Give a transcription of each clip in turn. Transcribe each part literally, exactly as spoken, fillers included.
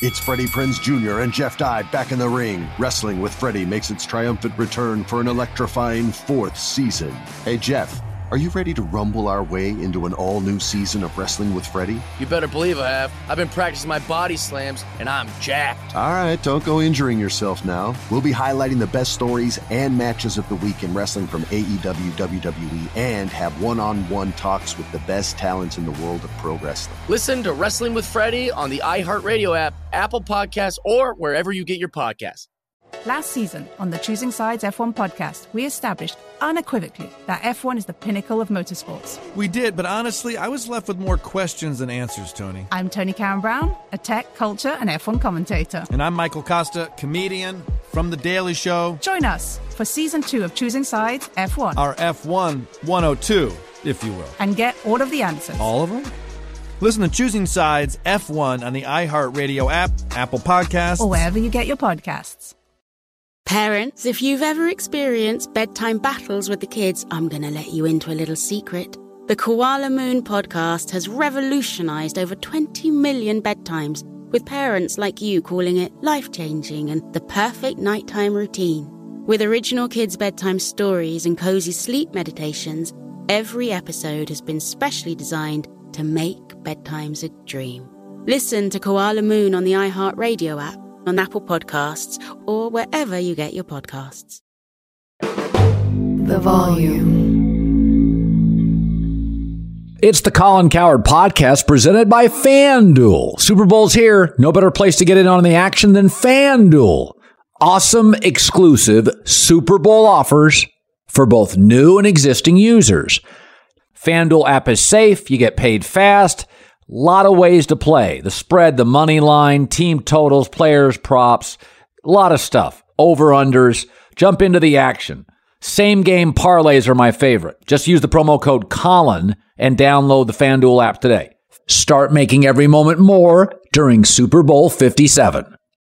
It's Freddie Prinze Junior and Jeff Dye back in the ring. Wrestling with Freddie makes its triumphant return for an electrifying fourth season. Hey, Jeff, are you ready to rumble our way into an all-new season of Wrestling with Freddie? You better believe I have. I've been practicing my body slams, and I'm jacked. All right, don't go injuring yourself now. We'll be highlighting the best stories and matches of the week in wrestling from A E W, W W E, and have one-on-one talks with the best talents in the world of pro wrestling. Listen to Wrestling with Freddie on the iHeartRadio app, Apple Podcasts, or wherever you get your podcasts. Last season on the Choosing Sides F one podcast, we established unequivocally that F one is the pinnacle of motorsports. We did, but honestly, I was left with more questions than answers, Tony. I'm Tony Karen Brown, a tech, culture, and F one commentator. And I'm Michael Costa, comedian from The Daily Show. Join us for season two of Choosing Sides F one. Our F one one oh two, if you will. And get all of the answers. All of them? Listen to Choosing Sides F one on the iHeartRadio app, Apple Podcasts, or wherever you get your podcasts. Parents, if you've ever experienced bedtime battles with the kids, I'm going to let you into a little secret. The Koala Moon podcast has revolutionized over twenty million bedtimes, with parents like you calling it life-changing and the perfect nighttime routine. With original kids' bedtime stories and cozy sleep meditations, every episode has been specially designed to make bedtimes a dream. Listen to Koala Moon on the iHeartRadio app, on Apple Podcasts, or wherever you get your podcasts. The Volume. It's the Colin Cowherd Podcast presented by FanDuel. Super Bowl's here. No better place to get in on the action than FanDuel. Awesome exclusive Super Bowl offers for both new and existing users. FanDuel app is safe. You get paid fast. A lot of ways to play. The spread, the money line, team totals, players, props, a lot of stuff. Over-unders. Jump into the action. Same game parlays are my favorite. Just use the promo code Colin and download the FanDuel app today. Start making every moment more during Super Bowl fifty-seven.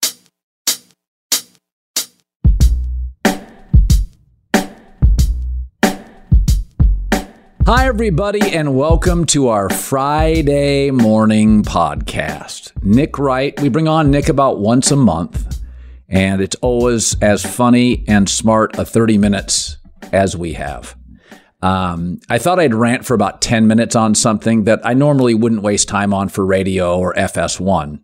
Hi, everybody, and welcome to our Friday morning podcast. Nick Wright. We bring on Nick about once a month, and it's always as funny and smart a thirty minutes as we have. Um, I thought I'd rant for about ten minutes on something that I normally wouldn't waste time on for radio or F S one.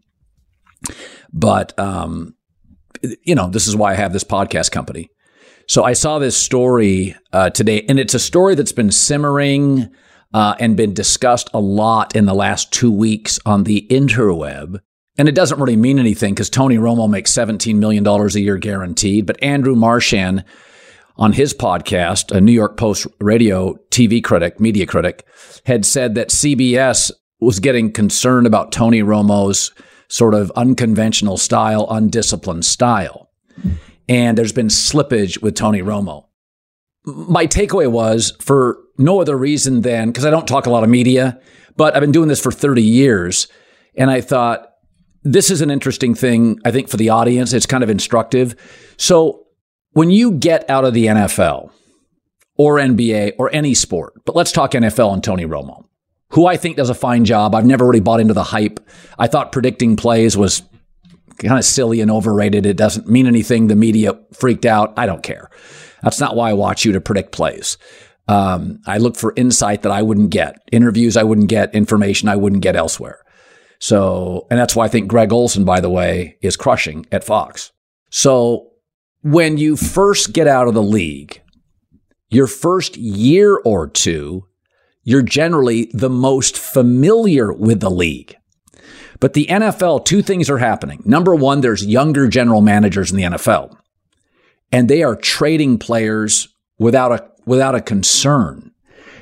But, um, you know, this is why I have this podcast company. So I saw this story uh, today, and it's a story that's been simmering uh, and been discussed a lot in the last two weeks on the interweb. And it doesn't really mean anything because Tony Romo makes seventeen million dollars a year guaranteed. But Andrew Marchand, on his podcast, a New York Post radio T V critic, media critic, had said that C B S was getting concerned about Tony Romo's sort of unconventional style, undisciplined style. And there's been slippage with Tony Romo. My takeaway was, for no other reason than, because I don't talk a lot of media, but I've been doing this for thirty years. And I thought, this is an interesting thing, I think, for the audience. It's kind of instructive. So when you get out of the N F L or N B A or any sport, but let's talk N F L and Tony Romo, who I think does a fine job. I've never really bought into the hype. I thought predicting plays was kind of silly and overrated. It doesn't mean anything. The media freaked out. I don't care. That's not why I watch you to predict plays. Um, I look for insight that I wouldn't get, interviews I wouldn't get, information I wouldn't get elsewhere. So, and that's why I think Greg Olson, by the way, is crushing at Fox. So when you first get out of the league, your first year or two, you're generally the most familiar with the league. But the N F L, two things are happening. Number one, there's younger general managers in the N F L, and they are trading players without a without a concern.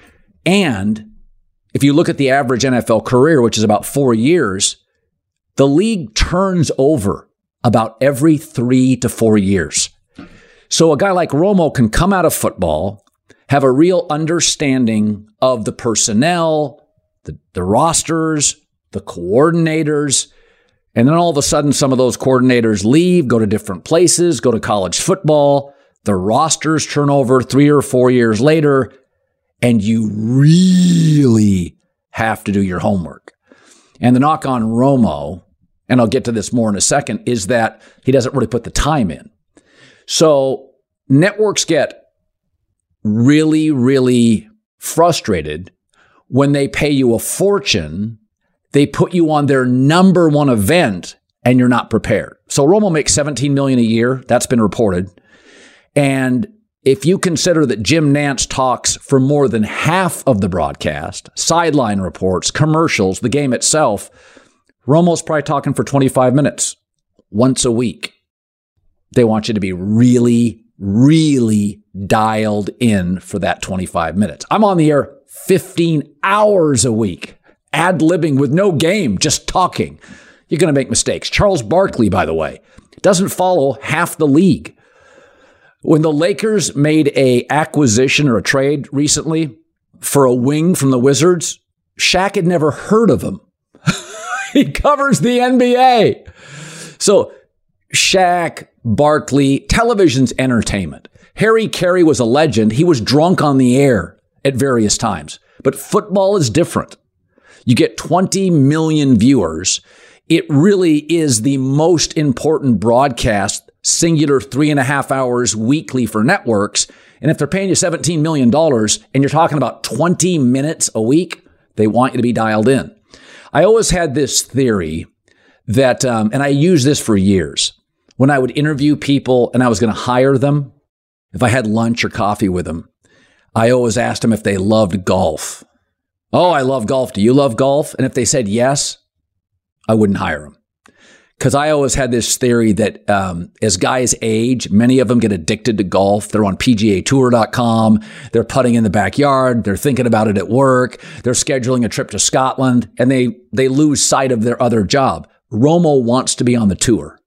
And if you look at the average N F L career, which is about four years, the league turns over about every three to four years. So a guy like Romo can come out of football, have a real understanding of the personnel, the, the rosters, the coordinators, and then all of a sudden some of those coordinators leave, go to different places, go to college football, the rosters turn over three or four years later, and you really have to do your homework. And the knock on Romo, and I'll get to this more in a second, is that he doesn't really put the time in. So networks get really, really frustrated when they pay you a fortune, they put you on their number one event, and you're not prepared. So Romo makes seventeen million dollars a year. That's been reported. And if you consider that Jim Nantz talks for more than half of the broadcast, sideline reports, commercials, the game itself, Romo's probably talking for twenty-five minutes once a week. They want you to be really, really dialed in for that twenty-five minutes. I'm on the air fifteen hours a week, ad-libbing with no game, just talking. You're going to make mistakes. Charles Barkley, by the way, doesn't follow half the league. When the Lakers made a acquisition or a trade recently for a wing from the Wizards, Shaq had never heard of him. He covers the N B A. So Shaq, Barkley, television's entertainment. Harry Carey was a legend. He was drunk on the air at various times. But football is different. You get twenty million viewers. It really is the most important broadcast, singular three and a half hours weekly for networks. And if they're paying you seventeen million dollars and you're talking about twenty minutes a week, they want you to be dialed in. I always had this theory that, um, and I used this for years, when I would interview people and I was going to hire them, if I had lunch or coffee with them, I always asked them if they loved golf. Oh, I love golf. Do you love golf? And if they said yes, I wouldn't hire them. Because I always had this theory that um, as guys age, many of them get addicted to golf. They're on P G A Tour dot com. They're putting in the backyard. They're thinking about it at work. They're scheduling a trip to Scotland, and they they lose sight of their other job. Romo wants to be on the tour.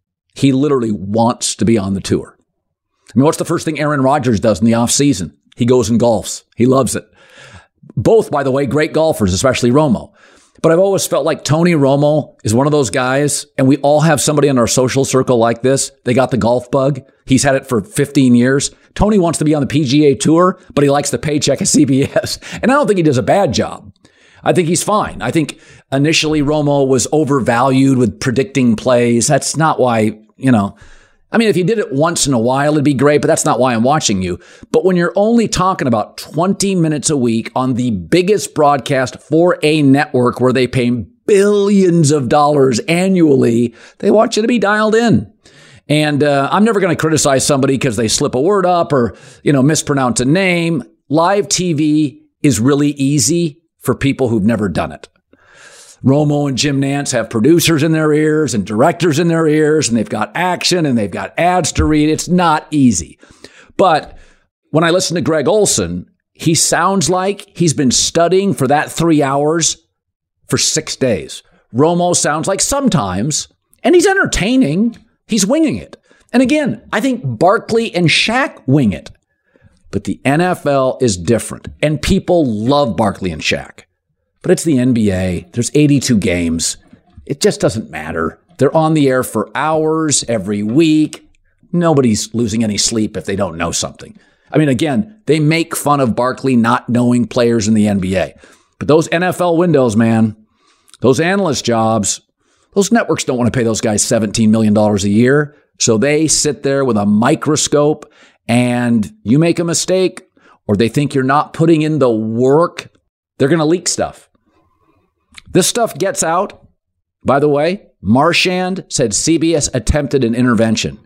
He literally wants to be on the tour. I mean, what's the first thing Aaron Rodgers does in the offseason? He goes and golfs. He loves it. Both, by the way, great golfers, especially Romo. But I've always felt like Tony Romo is one of those guys, and we all have somebody in our social circle like this. They got the golf bug. He's had it for fifteen years. Tony wants to be on the P G A Tour, but he likes the paycheck at C B S. And I don't think he does a bad job. I think he's fine. I think initially Romo was overvalued with predicting plays. That's not why, you know, I mean, if you did it once in a while, it'd be great, but that's not why I'm watching you. But when you're only talking about twenty minutes a week on the biggest broadcast for a network where they pay billions of dollars annually, they want you to be dialed in. And uh, I'm never going to criticize somebody because they slip a word up or, you know, mispronounce a name. Live T V is really easy for people who've never done it. Romo and Jim Nantz have producers in their ears and directors in their ears, and they've got action and they've got ads to read. It's not easy. But when I listen to Greg Olsen, he sounds like he's been studying for that three hours for six days. Romo sounds like sometimes, and he's entertaining, he's winging it. And again, I think Barkley and Shaq wing it. But the N F L is different, and people love Barkley and Shaq. But it's the N B A. There's eighty-two games. It just doesn't matter. They're on the air for hours every week. Nobody's losing any sleep if they don't know something. I mean, again, they make fun of Barkley not knowing players in the N B A. But those N F L windows, man, those analyst jobs, those networks don't want to pay those guys seventeen million dollars a year. So they sit there with a microscope, and you make a mistake or they think you're not putting in the work, they're going to leak stuff. This stuff gets out. By the way, Marchand said C B S attempted an intervention.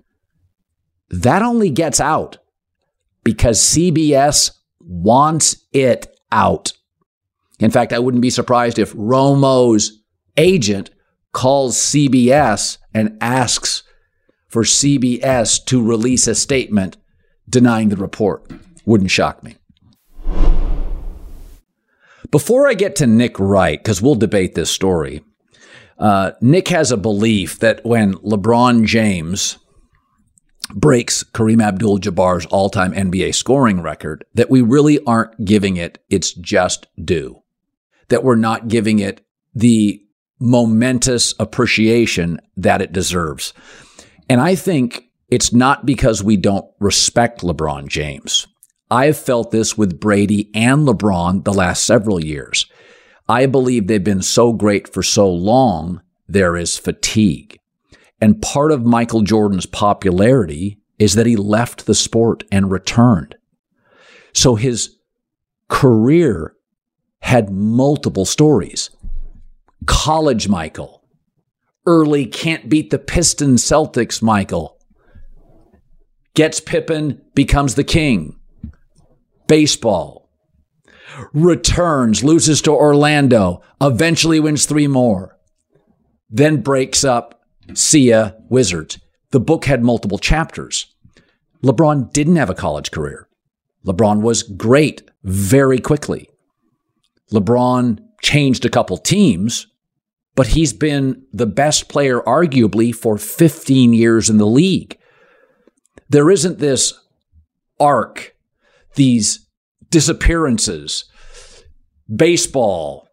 That only gets out because C B S wants it out. In fact, I wouldn't be surprised if Romo's agent calls C B S and asks for C B S to release a statement denying the report. Wouldn't shock me. Before I get to Nick Wright, because we'll debate this story, uh, Nick has a belief that when LeBron James breaks Kareem Abdul-Jabbar's all-time N B A scoring record, that we really aren't giving it its just due, that we're not giving it the momentous appreciation that it deserves. And I think it's not because we don't respect LeBron James. I've felt this with Brady and LeBron the last several years. I believe they've been so great for so long there is fatigue. And part of Michael Jordan's popularity is that he left the sport and returned. So his career had multiple stories. College Michael, early can't beat the Pistons Celtics Michael, gets Pippen, becomes the king. Baseball, returns, loses to Orlando, eventually wins three more, then breaks up, see ya, Wizards. The book had multiple chapters. LeBron didn't have a college career. LeBron was great very quickly. LeBron changed a couple teams, but he's been the best player arguably for fifteen years in the league. There isn't this arc, these disappearances, baseball,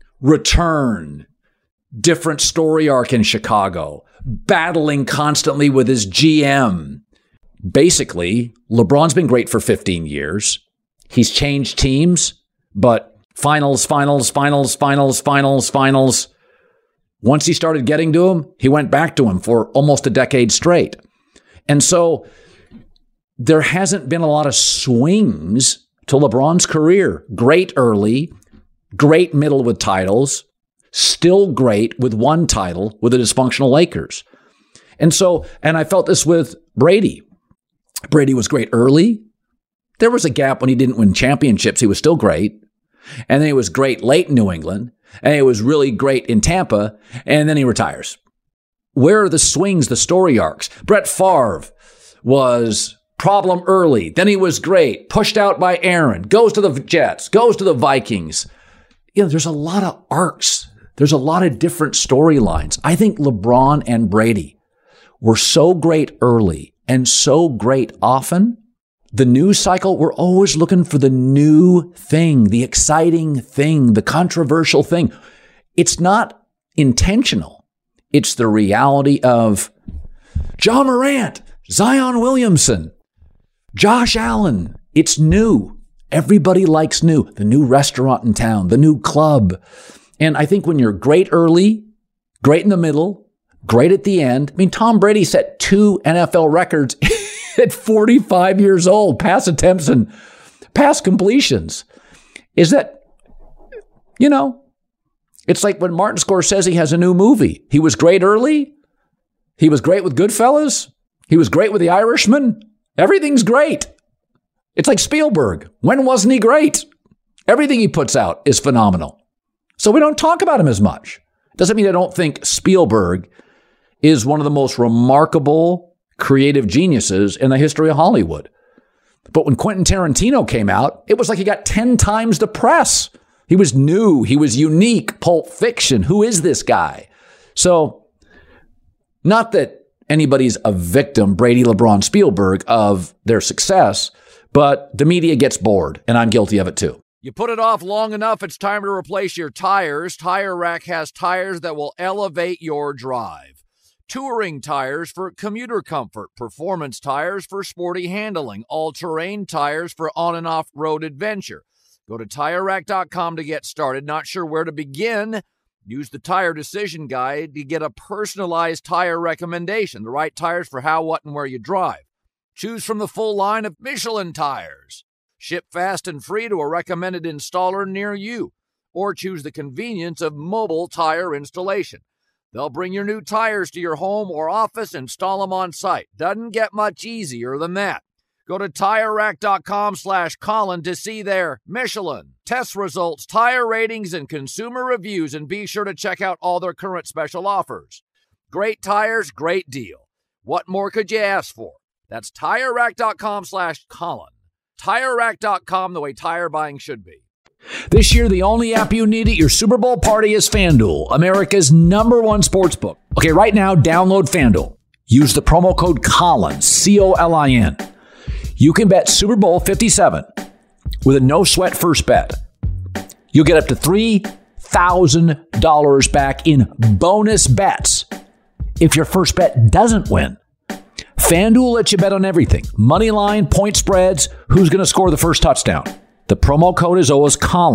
return, different story arc in Chicago, battling constantly with his G M. Basically, LeBron's been great for fifteen years. He's changed teams, but finals, finals, finals, finals, finals, finals. Once he started getting to him, he went back to him for almost a decade straight. And so there hasn't been a lot of swings to LeBron's career. Great early, great middle with titles, still great with one title with the dysfunctional Lakers. And so, and I felt this with Brady. Brady was great early. There was a gap when he didn't win championships. He was still great. And then he was great late in New England. And he was really great in Tampa. And then he retires. Where are the swings, the story arcs? Brett Favre was problem early. Then he was great. Pushed out by Aaron. Goes to the Jets. Goes to the Vikings. You know, there's a lot of arcs. There's a lot of different storylines. I think LeBron and Brady were so great early and so great often. The news cycle, we're always looking for the new thing, the exciting thing, the controversial thing. It's not intentional. It's the reality of John Morant, Zion Williamson, Josh Allen. It's new. Everybody likes new. The new restaurant in town, the new club. And I think when you're great early, great in the middle, great at the end. I mean, Tom Brady set two N F L records at forty-five years old, pass attempts and pass completions. Is that, you know, it's like when Martin Scorsese has a new movie. He was great early. He was great with Goodfellas. He was great with The Irishman. Everything's great. It's like Spielberg. When wasn't he great? Everything he puts out is phenomenal. So we don't talk about him as much. Doesn't mean I don't think Spielberg is one of the most remarkable creative geniuses in the history of Hollywood. But when Quentin Tarantino came out, it was like he got ten times the press. He was new. He was unique. Pulp Fiction. Who is this guy? So not that anybody's a victim, Brady, LeBron, Spielberg, of their success, but the media gets bored, and I'm guilty of it too. You put it off long enough, it's time to replace your tires. Tire Rack has tires that will elevate your drive. Touring tires for commuter comfort, performance tires for sporty handling, all-terrain tires for on- and off-road adventure. Go to Tire Rack dot com to get started. Not sure where to begin? Use the Tire Decision Guide to get a personalized tire recommendation, the right tires for how, what, and where you drive. Choose from the full line of Michelin tires. Ship fast and free to a recommended installer near you. Or choose the convenience of mobile tire installation. They'll bring your new tires to your home or office, install them on site. Doesn't get much easier than that. Go to Tire Rack dot com slash Colin to see their Michelin, test results, tire ratings, and consumer reviews, and be sure to check out all their current special offers. Great tires, great deal. What more could you ask for? That's Tire Rack dot com slash Colin. Tire Rack dot com, the way tire buying should be. This year, the only app you need at your Super Bowl party is FanDuel, America's number one sportsbook. Okay, right now, download FanDuel. Use the promo code Colin, C O L I N. You can bet Super Bowl fifty-seven with a no-sweat first bet. You'll get up to three thousand dollars back in bonus bets if your first bet doesn't win. FanDuel lets you bet on everything. Money line, point spreads, who's going to score the first touchdown. The promo code is always Colin.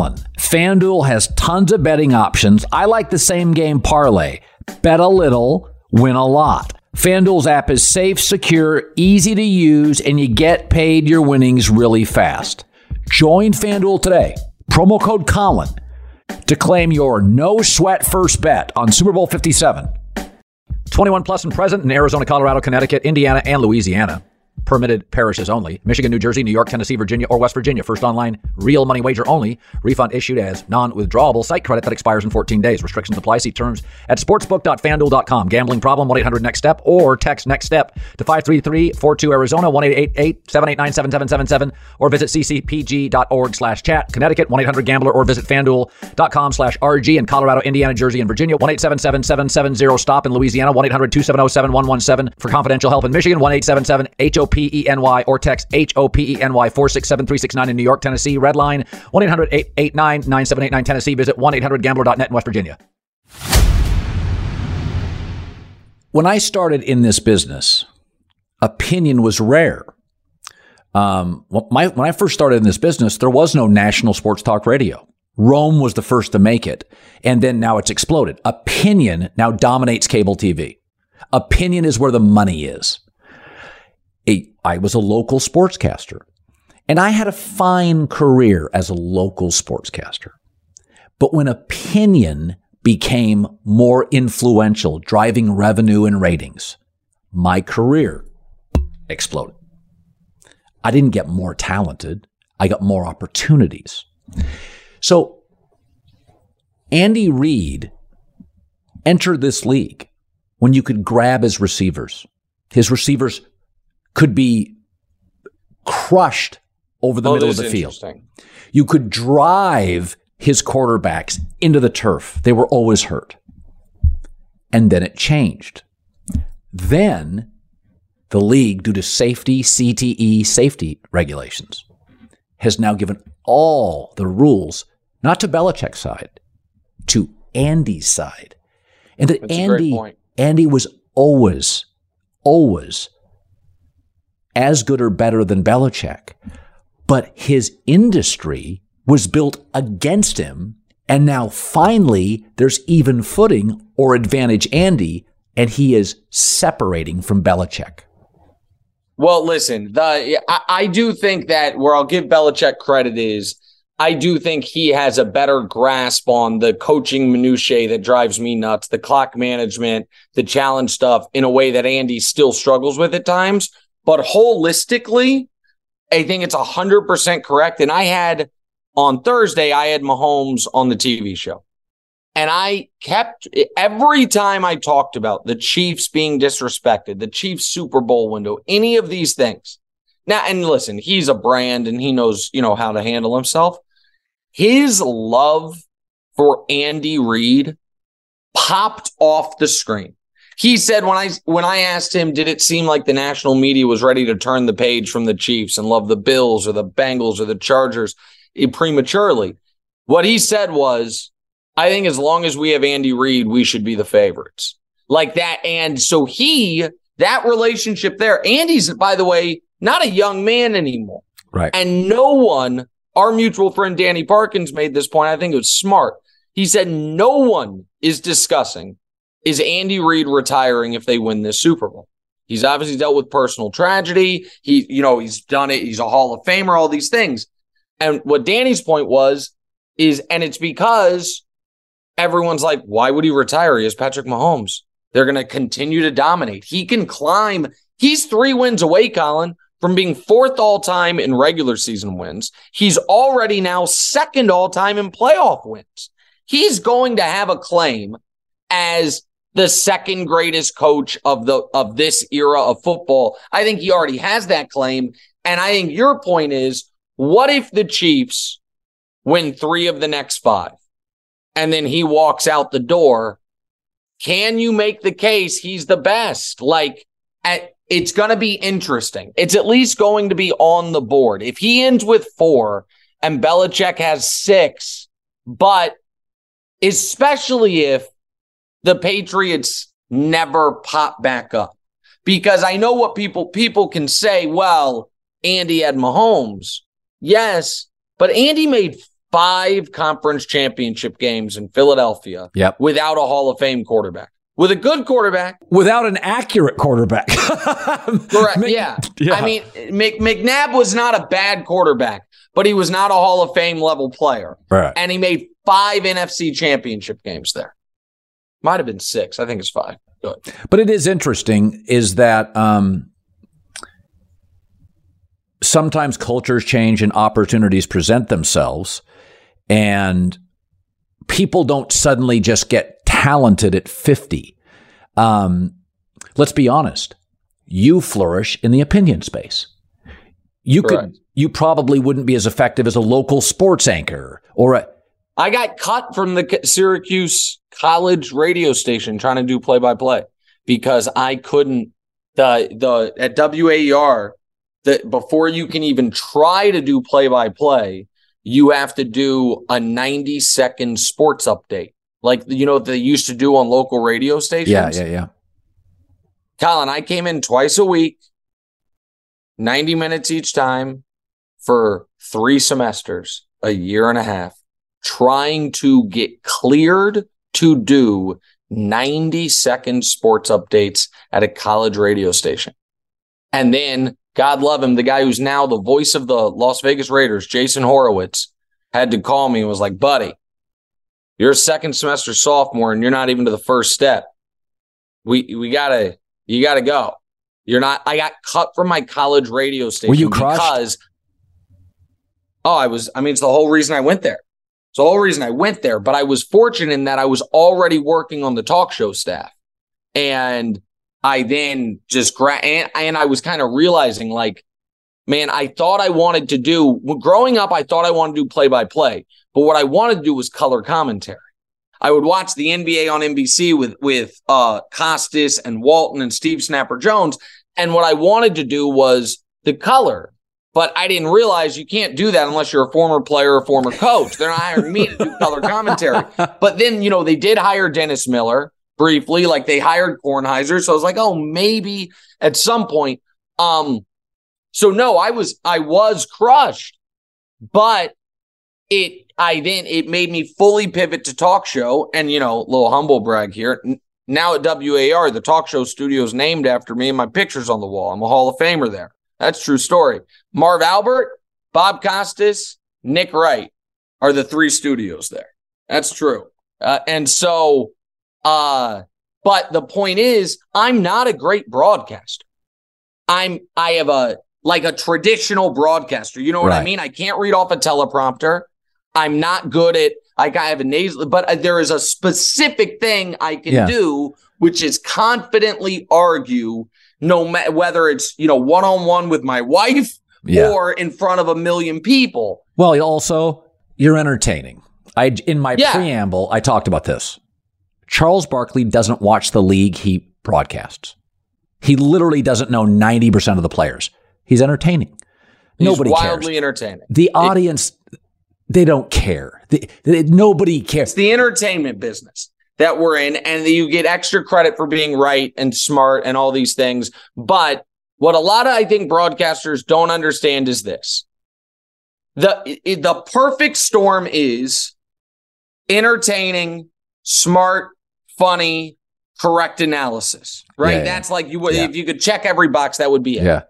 FanDuel has tons of betting options. I like the same game parlay. Bet a little, win a lot. FanDuel's app is safe, secure, easy to use, and you get paid your winnings really fast. Join FanDuel today. Promo code Colin to claim your no-sweat first bet on Super Bowl fifty-seven. twenty-one plus and present in Arizona, Colorado, Connecticut, Indiana, and Louisiana. Permitted parishes only. Michigan, New Jersey, New York, Tennessee, Virginia, or West Virginia. First online, real money wager only. Refund issued as non-withdrawable site credit that expires in fourteen days. Restrictions apply. See terms at sportsbook dot fanduel dot com. Gambling problem, one eight hundred next step or text next step to five three three four two Arizona, one eight eight eight seven eight nine seven seven seven seven, or visit c c p g dot org slash chat. Connecticut, one eight hundred gambler, or visit fanduel dot com slash R G. In Colorado, Indiana, Jersey, and Virginia, one eight seven seven seven seven zero stop. In Louisiana, one eight hundred two seven zero seven one one seven. For confidential help in Michigan, one eight seven seven H O P E N Y or text H O P E N Y four six seven three six nine. In New York, Tennessee, red line one eight hundred eight eight nine nine seven eight nine. Tennessee, visit one eight hundred gambler dot net in West Virginia. When I started in this business, opinion was rare. Um, my, when I first started in this business, there was no national sports talk radio. Rome was the first to make it, and then now it's exploded. Opinion now dominates cable T V. Opinion is where the money is. I was a local sportscaster, and I had a fine career as a local sportscaster. But when opinion became more influential, driving revenue and ratings, my career exploded. I didn't get more talented. I got more opportunities. So Andy Reid entered this league when you could grab his receivers. His receivers could be crushed over the oh, middle of the field. You could drive his quarterbacks into the turf. They were always hurt. And then it changed. Then the league, due to safety, C T E safety regulations, has now given all the rules, not to Belichick's side, to Andy's side. And that That's Andy, Andy was always, always as good or better than Belichick, but his industry was built against him, and now finally there's even footing or advantage Andy, and he is separating from Belichick. Well, listen, the I, I do think that where I'll give Belichick credit is I do think he has a better grasp on the coaching minutiae that drives me nuts, the clock management, the challenge stuff, in a way that Andy still struggles with at times. But holistically, I think it's one hundred percent correct. And I had, on Thursday, I had Mahomes on the T V show. And I kept, every time I talked about the Chiefs being disrespected, the Chiefs Super Bowl window, any of these things. Now, and listen, he's a brand and he knows, you know, how to handle himself. His love for Andy Reid popped off the screen. He said when I when I asked him, did it seem like the national media was ready to turn the page from the Chiefs and love the Bills or the Bengals or the Chargers prematurely? What he said was, I think as long as we have Andy Reid, we should be the favorites. Like that. And so he, that relationship there, Andy's, by the way, not a young man anymore. Right. And no one, our mutual friend Danny Parkins made this point. I think it was smart. He said no one is discussing, is Andy Reid retiring if they win this Super Bowl? He's obviously dealt with personal tragedy. He, you know, he's done it. He's a Hall of Famer, all these things. And what Danny's point was, is, and it's because everyone's like, why would he retire? He has Patrick Mahomes. They're going to continue to dominate. He can climb. He's three wins away, Colin, from being fourth all-time in regular season wins. He's already now second all-time in playoff wins. He's going to have a claim as the second greatest coach of the of this era of football. I think he already has that claim. And I think your point is, what if the Chiefs win three of the next five and then he walks out the door? Can you make the case he's the best? Like, at, it's going to be interesting. It's at least going to be on the board. If he ends with four and Belichick has six, but especially if the Patriots never pop back up. Because I know what people people can say, well, Andy had Mahomes. Yes, but Andy made five conference championship games in Philadelphia yep. without a Hall of Fame quarterback. With a good quarterback. Without an accurate quarterback. Correct, Mc, yeah. yeah. I mean, Mc, McNabb was not a bad quarterback, but he was not a Hall of Fame level player. Right. And he made five N F C championship games there. Might have been six. I think it's five. Good. But it is interesting is that um, sometimes cultures change and opportunities present themselves, and people don't suddenly just get talented at fifty. Um, let's be honest. You flourish in the opinion space. You Correct. could, you probably wouldn't be as effective as a local sports anchor or a. I got cut from the Syracuse college radio station trying to do play by play because I couldn't. The the at W A E R, that before you can even try to do play by play, you have to do a ninety second sports update. Like, you know, what they used to do on local radio stations? Yeah, yeah, yeah. Colin, I came in twice a week, ninety minutes each time for three semesters, a year and a half, trying to get cleared to do ninety second sports updates at a college radio station. And then, God love him, the guy who's now the voice of the Las Vegas Raiders, Jason Horowitz, had to call me and was like, buddy, you're a second semester sophomore and you're not even to the first step. We we gotta you gotta go. You're not. I got cut from my college radio station. Were you crushed? Because oh, I was. I mean, it's the whole reason I went there. It's the whole reason I went there. But I was fortunate in that I was already working on the talk show staff, and I then just gra- and, and I was kind of realizing, like, man, I thought I wanted to do growing up. I thought I wanted to do play by play. But what I wanted to do was color commentary. I would watch the N B A on N B C with with uh, Costas and Walton and Steve Snapper Jones. And what I wanted to do was the color. But I didn't realize you can't do that unless you're a former player or former coach. They're not hiring me to do color commentary. But then, you know, they did hire Dennis Miller briefly. Like, they hired Kornheiser. So I was like, oh, maybe at some point. Um, so, no, I was I was crushed. But it I then it made me fully pivot to talk show. And, you know, a little humble brag here. Now at W A R, the talk show studio is named after me and my picture's on the wall. I'm a Hall of Famer there. That's a true story. Marv Albert, Bob Costas, Nick Wright are the three studios there. That's true. Uh, and so, uh, but the point is, I'm not a great broadcaster. I'm, I have a, like a traditional broadcaster. You know what Right. I mean? I can't read off a teleprompter. I'm not good at, like I have a nasal, but there is a specific thing I can Yeah. do, which is confidently argue no matter whether it's, you know, one-on-one with my wife Yeah. or in front of a million people. Well, also, you're entertaining. I in my Yeah. preamble, I talked about this. Charles Barkley doesn't watch the league he broadcasts. He literally doesn't know ninety percent of the players. He's entertaining. He's Nobody wildly cares. entertaining. The audience, they don't care. They, they, nobody cares. It's the entertainment business that we're in, and you get extra credit for being right and smart and all these things. But what a lot of, I think, broadcasters don't understand is this. The, the perfect storm is entertaining, smart, funny, correct analysis, right? Yeah, yeah. That's like, you. Yeah. If you could check every box, that would be it. Yeah.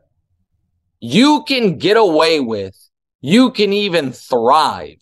You can get away with, you can even thrive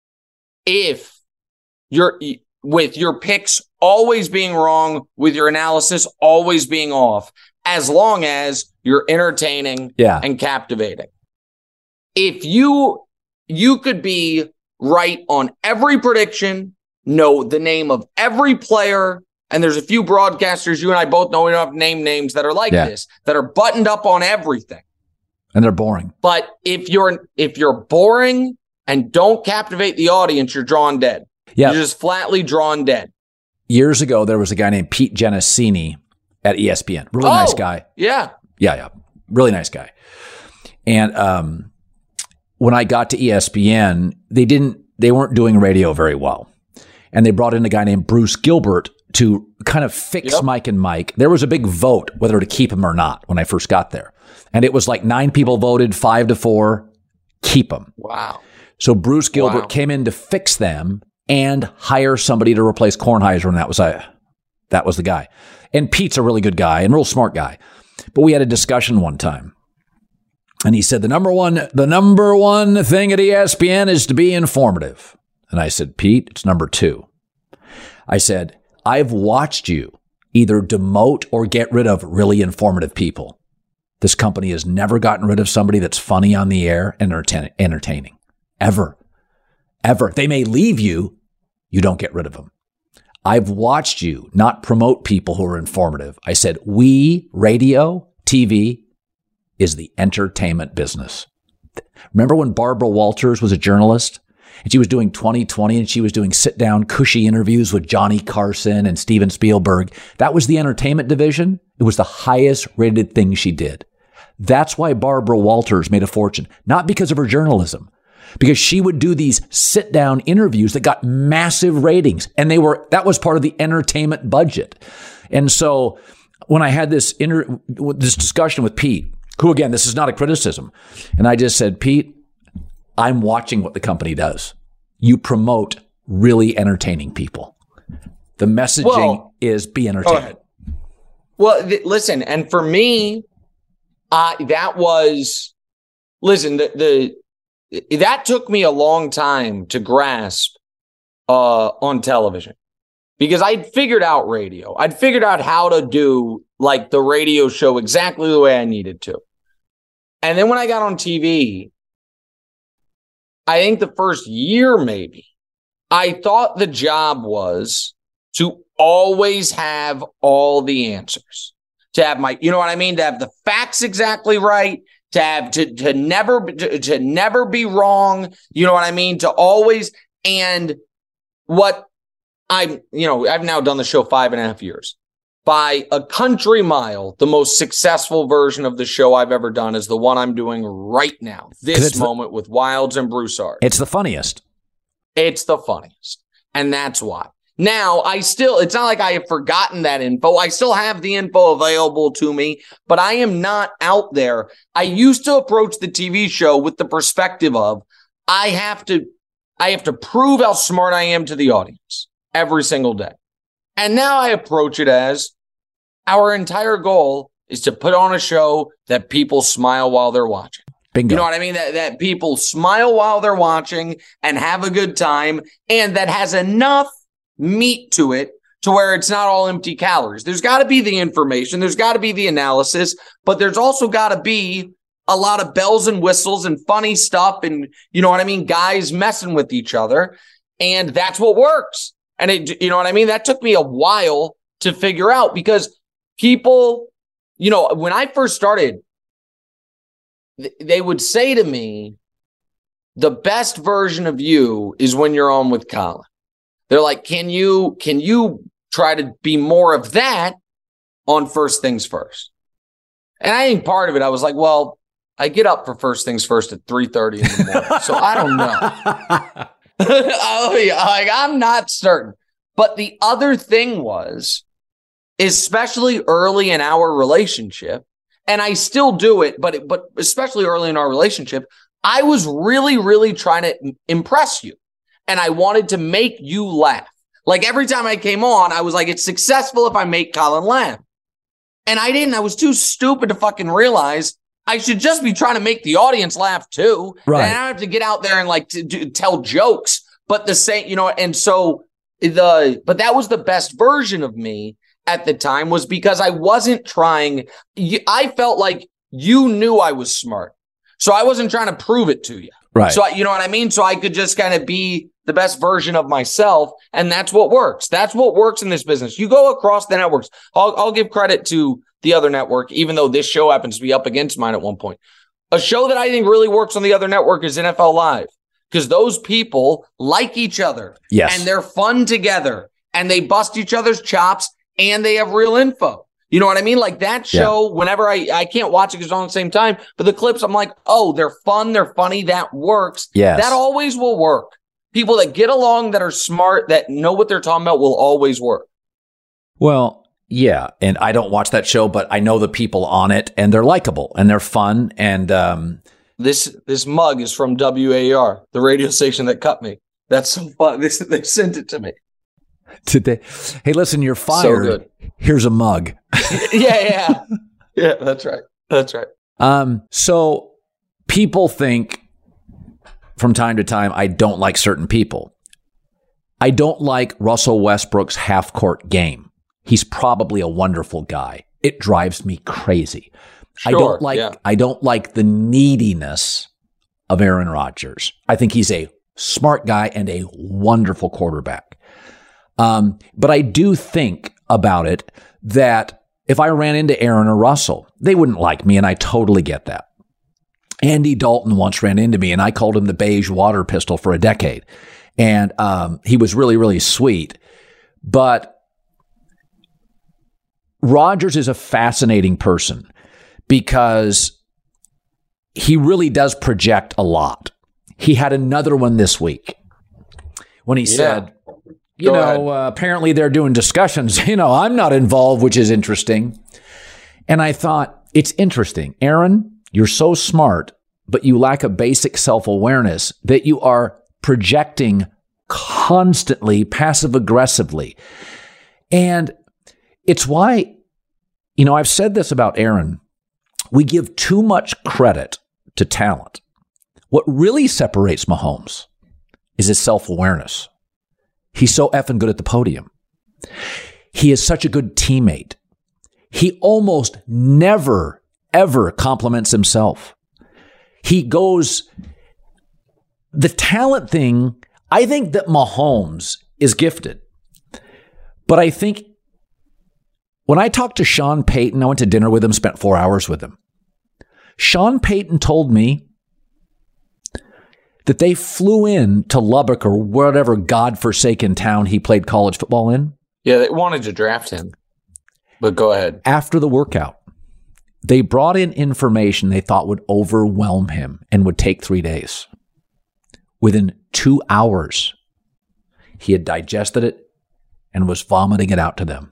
if you're with your picks always being wrong, with your analysis always being off, as long as you're entertaining Yeah. and captivating. If you, you could be right on every prediction, know the name of every player, and there's a few broadcasters, you and I both know, we don't have name names that are like Yeah. this, that are buttoned up on everything. And they're boring. But if you're if you're boring and don't captivate the audience, you're drawn dead. Yeah. You're just flatly drawn dead. Years ago, there was a guy named Pete Genesini at E S P N. Really Oh, nice guy. Yeah. Yeah, yeah. Really nice guy. And um, when I got to E S P N, they didn't, they weren't doing radio very well. And they brought in a guy named Bruce Gilbert to kind of fix Yep. Mike and Mike. There was a big vote whether to keep him or not when I first got there. And it was like nine people voted, five to four, keep him. Wow. So Bruce Gilbert Wow. came in to fix them and hire somebody to replace Kornheiser, and that was uh, that was the guy. And Pete's a really good guy and real smart guy. But we had a discussion one time. And he said, the number one, the number one thing at E S P N is to be informative. And I said, Pete, it's number two. I said, I've watched you either demote or get rid of really informative people. This company has never gotten rid of somebody that's funny on the air and entertain- entertaining. Ever. Ever. They may leave you. You don't get rid of them. I've watched you not promote people who are informative. I said, we, radio, T V, is the entertainment business. Remember when Barbara Walters was a journalist and she was doing twenty twenty and she was doing sit-down, cushy interviews with Johnny Carson and Steven Spielberg? That was the entertainment division. It was the highest rated thing she did. That's why Barbara Walters made a fortune, not because of her journalism, because she would do these sit-down interviews that got massive ratings, and they were that was part of the entertainment budget. And so when I had this inter, this discussion with Pete, who, again, this is not a criticism. And I just said, Pete, I'm watching what the company does. You promote really entertaining people. The messaging Well, is be entertaining. Well, th- listen, and for me, uh, that was, listen, the, the that took me a long time to grasp uh, on television. Because I'd figured out radio. I'd figured out how to do like the radio show exactly the way I needed to. And then when I got on T V, I think the first year maybe, I thought the job was to always have all the answers. To have my, you know what I mean? To have the facts exactly right. To have, to, to never, to, to never be wrong. You know what I mean? To always, and what I'm, you know, I've now done the show five and a half years. By a country mile, the most successful version of the show I've ever done is the one I'm doing right now. This moment the, with Wilds and Broussard. It's the funniest. It's the funniest. And that's why. Now, I still, it's not like I have forgotten that info. I still have the info available to me, but I am not out there. I used to approach the T V show with the perspective of, I have to, I have to prove how smart I am to the audience every single day. And now I approach it as our entire goal is to put on a show that people smile while they're watching. Bingo. You know what I mean? That, that people smile while they're watching and have a good time, and that has enough meat to it to where it's not all empty calories. There's got to be the information. There's got to be the analysis, but there's also got to be a lot of bells and whistles and funny stuff. And you know what I mean? Guys messing with each other. And that's what works. And it, you know what I mean? That took me a while to figure out because people, you know, when I first started, th- they would say to me, the best version of you is when you're on with Colin. They're like, can you, can you try to be more of that on First Things First? And I think part of it, I was like, well, I get up for First Things First at three thirty in the morning. So I don't know. oh, yeah, like, I'm not certain. But the other thing was, especially early in our relationship, and I still do it, but but especially early in our relationship, I was really, really trying to impress you. And I wanted to make you laugh. Like every time I came on, I was like, it's successful if I make Colin laugh. And I didn't. I was too stupid to fucking realize I should just be trying to make the audience laugh too. Right. And I don't have to get out there and like to, to tell jokes, but the same, you know, and so the, but that was the best version of me at the time, was because I wasn't trying. I felt like you knew I was smart. So I wasn't trying to prove it to you. Right. So, you know what I mean? So I could just kind of be the best version of myself. And that's what works. That's what works in this business. You go across the networks. I'll, I'll give credit to the other network, even though this show happens to be up against mine at one point. A show that I think really works on the other network is N F L Live, because those people like each other. Yes. And they're fun together and they bust each other's chops and they have real info. You know what I mean? Like that show, yeah. whenever I, I can't watch it because it's on at the same time, but the clips, I'm like, oh, they're fun. They're funny. That works. Yes. That always will work. People that get along, that are smart, that know what they're talking about will always work. Well, yeah. And I don't watch that show, but I know the people on it and they're likable and they're fun. And, um, This this mug is from W A R, the radio station that cut me. That's so fun. This, they sent it to me. Today. Hey, listen, you're fired. So good. Here's a mug. yeah, yeah. Yeah, that's right. That's right. Um, so people think from time to time I don't like certain people. I don't like Russell Westbrook's half-court game. He's probably a wonderful guy. It drives me crazy. Sure, I don't like yeah. I don't like the neediness of Aaron Rodgers. I think he's a smart guy and a wonderful quarterback. Um, but I do think about it that if I ran into Aaron or Russell, they wouldn't like me, and I totally get that. Andy Dalton once ran into me, and I called him the beige water pistol for a decade. And um, he was really, really sweet. But Rodgers is a fascinating person because he really does project a lot. He had another one this week when he Yeah. said, you Go know, uh, apparently they're doing discussions. You know, I'm not involved, which is interesting. And I thought, it's interesting. Aaron, you're so smart, but you lack a basic self-awareness that you are projecting constantly, passive-aggressively. And it's why, you know, I've said this about Aaron. We give too much credit to talent. What really separates Mahomes is his self-awareness. He's so effing good at the podium. He is such a good teammate. He almost never, ever compliments himself. He goes, the talent thing, I think that Mahomes is gifted. But I think when I talked to Sean Payton, I went to dinner with him, spent four hours with him. Sean Payton told me that they flew in to Lubbock or whatever godforsaken town he played college football in. Yeah, they wanted to draft him. But go ahead. After the workout, they brought in information they thought would overwhelm him and would take three days. Within two hours, he had digested it and was vomiting it out to them.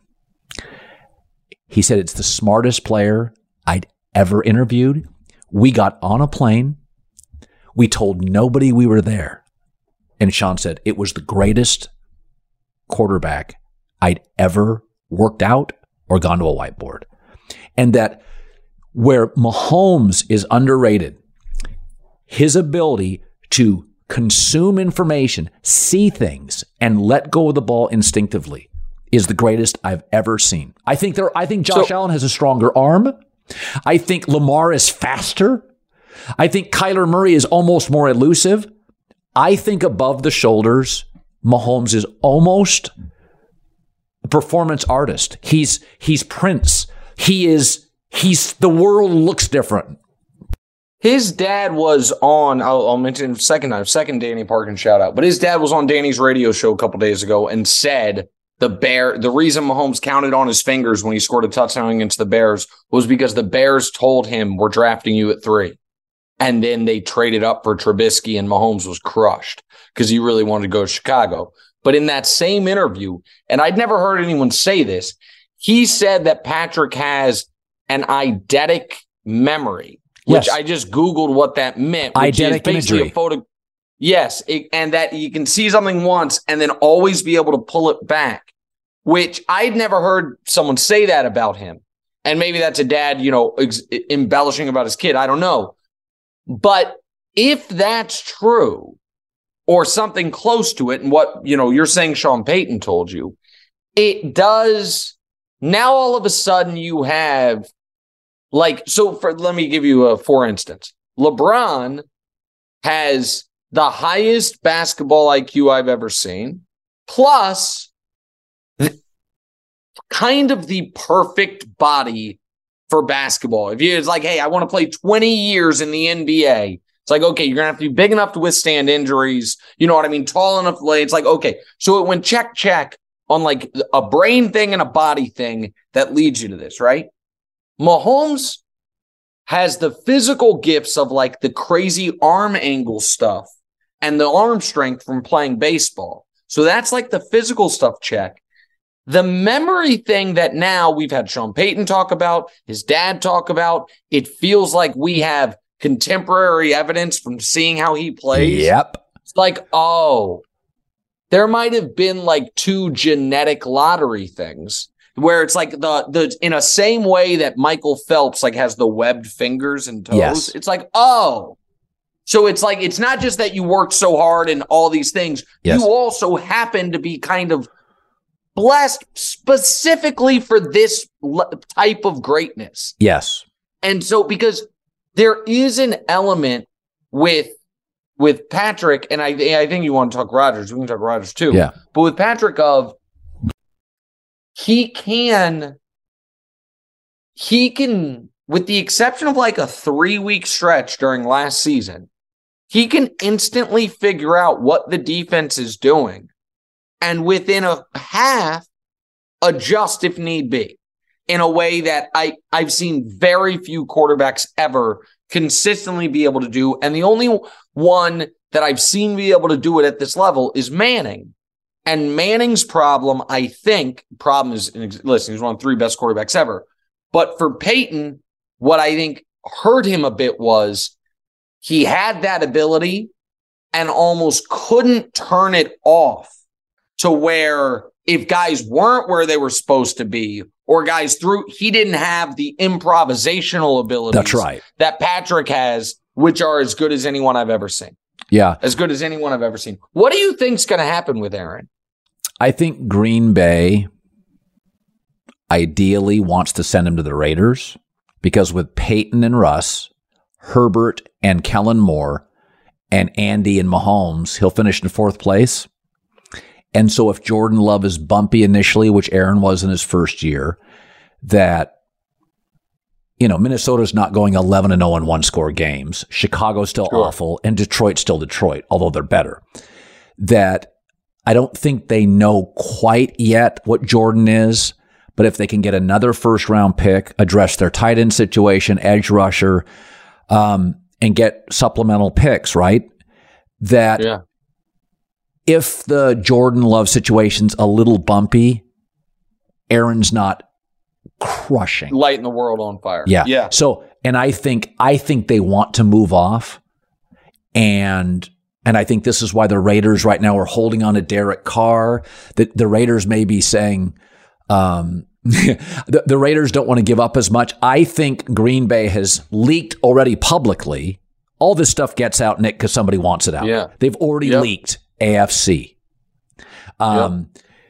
He said, it's the smartest player I'd ever interviewed. We got on a plane. We told nobody we were there. And Sean said, it was the greatest quarterback I'd ever worked out or gone to a whiteboard. And that where Mahomes is underrated, his ability to consume information, see things, and let go of the ball instinctively is the greatest I've ever seen. I think there. I think Josh So- Allen has a stronger arm. I think Lamar is faster. I think Kyler Murray is almost more elusive. I think above the shoulders, Mahomes is almost a performance artist. He's he's Prince. He is he's the world looks different. His dad was on, I'll, I'll mention in a second time, second Danny Parkin shout out, but his dad was on Danny's radio show a couple days ago and said the Bear, the reason Mahomes counted on his fingers when he scored a touchdown against the Bears was because the Bears told him, we're drafting you at three. And then they traded up for Trubisky and Mahomes was crushed because he really wanted to go to Chicago. But in that same interview, and I'd never heard anyone say this, he said that Patrick has an eidetic memory, which Yes. I just Googled what that meant, which Eidetic is basically imagery. a photo. Yes, it, and that you can see something once and then always be able to pull it back, which I'd never heard someone say that about him. And maybe that's a dad, you know, ex- embellishing about his kid. I don't know. But if that's true or something close to it, and what, you know, you're saying Sean Payton told you, it does. Now, all of a sudden you have like, so for, let me give you a, for instance, LeBron has the highest basketball I Q I've ever seen, plus the, kind of the perfect body for basketball. If you, it's like, hey, I want to play twenty years in the N B A. It's like, okay, you're going to have to be big enough to withstand injuries. You know what I mean? Tall enough to play. It's like, okay. So it went check, check on like a brain thing and a body thing that leads you to this, right? Mahomes has the physical gifts of like the crazy arm angle stuff and the arm strength from playing baseball. So that's like the physical stuff check. The memory thing that now we've had Sean Payton talk about, his dad talk about, it feels like we have contemporary evidence from seeing how he plays. Yep. It's like, oh, there might have been like two genetic lottery things where it's like the the in a same way that Michael Phelps like has the webbed fingers and toes. Yes. It's like, oh, so it's like it's not just that you worked so hard and all these things. Yes. You also happen to be kind of blessed specifically for this le- type of greatness. Yes. And so because there is an element with with Patrick, and I I think you want to talk Rodgers. We can talk Rodgers too. Yeah. But with Patrick of he can he can, with the exception of like a three-week stretch during last season, he can instantly figure out what the defense is doing and within a half adjust if need be in a way that I, I've seen very few quarterbacks ever consistently be able to do. And the only one that I've seen be able to do it at this level is Manning. And Manning's problem, I think, problem is, listen, he's one of the three best quarterbacks ever. But for Peyton, what I think hurt him a bit was he had that ability and almost couldn't turn it off to where if guys weren't where they were supposed to be or guys threw, he didn't have the improvisational abilities That's right. that Patrick has, which are as good as anyone I've ever seen. Yeah. As good as anyone I've ever seen. What do you think's going to happen with Aaron? I think Green Bay ideally wants to send him to the Raiders because with Peyton and Russ, Herbert and Kellen Moore, and Andy and Mahomes, he'll finish in fourth place. And so if Jordan Love is bumpy initially, which Aaron was in his first year, that, you know, Minnesota's not going eleven and oh in one-score games. Chicago's still Sure. awful, and Detroit's still Detroit, although they're better. That I don't think they know quite yet what Jordan is, but if they can get another first-round pick, address their tight end situation, edge rusher, um, and get supplemental picks, right? That Yeah. if the Jordan Love situation's a little bumpy, Aaron's not crushing. Lighting the world on fire. Yeah. Yeah. So, and I think I think they want to move off, and and I think this is why the Raiders right now are holding on to Derek Carr. That the Raiders may be saying, um, the, the Raiders don't want to give up as much. I think Green Bay has leaked already publicly. All this stuff gets out, Nick, because somebody wants it out. Yeah. They've already Yep. leaked A F C. Um,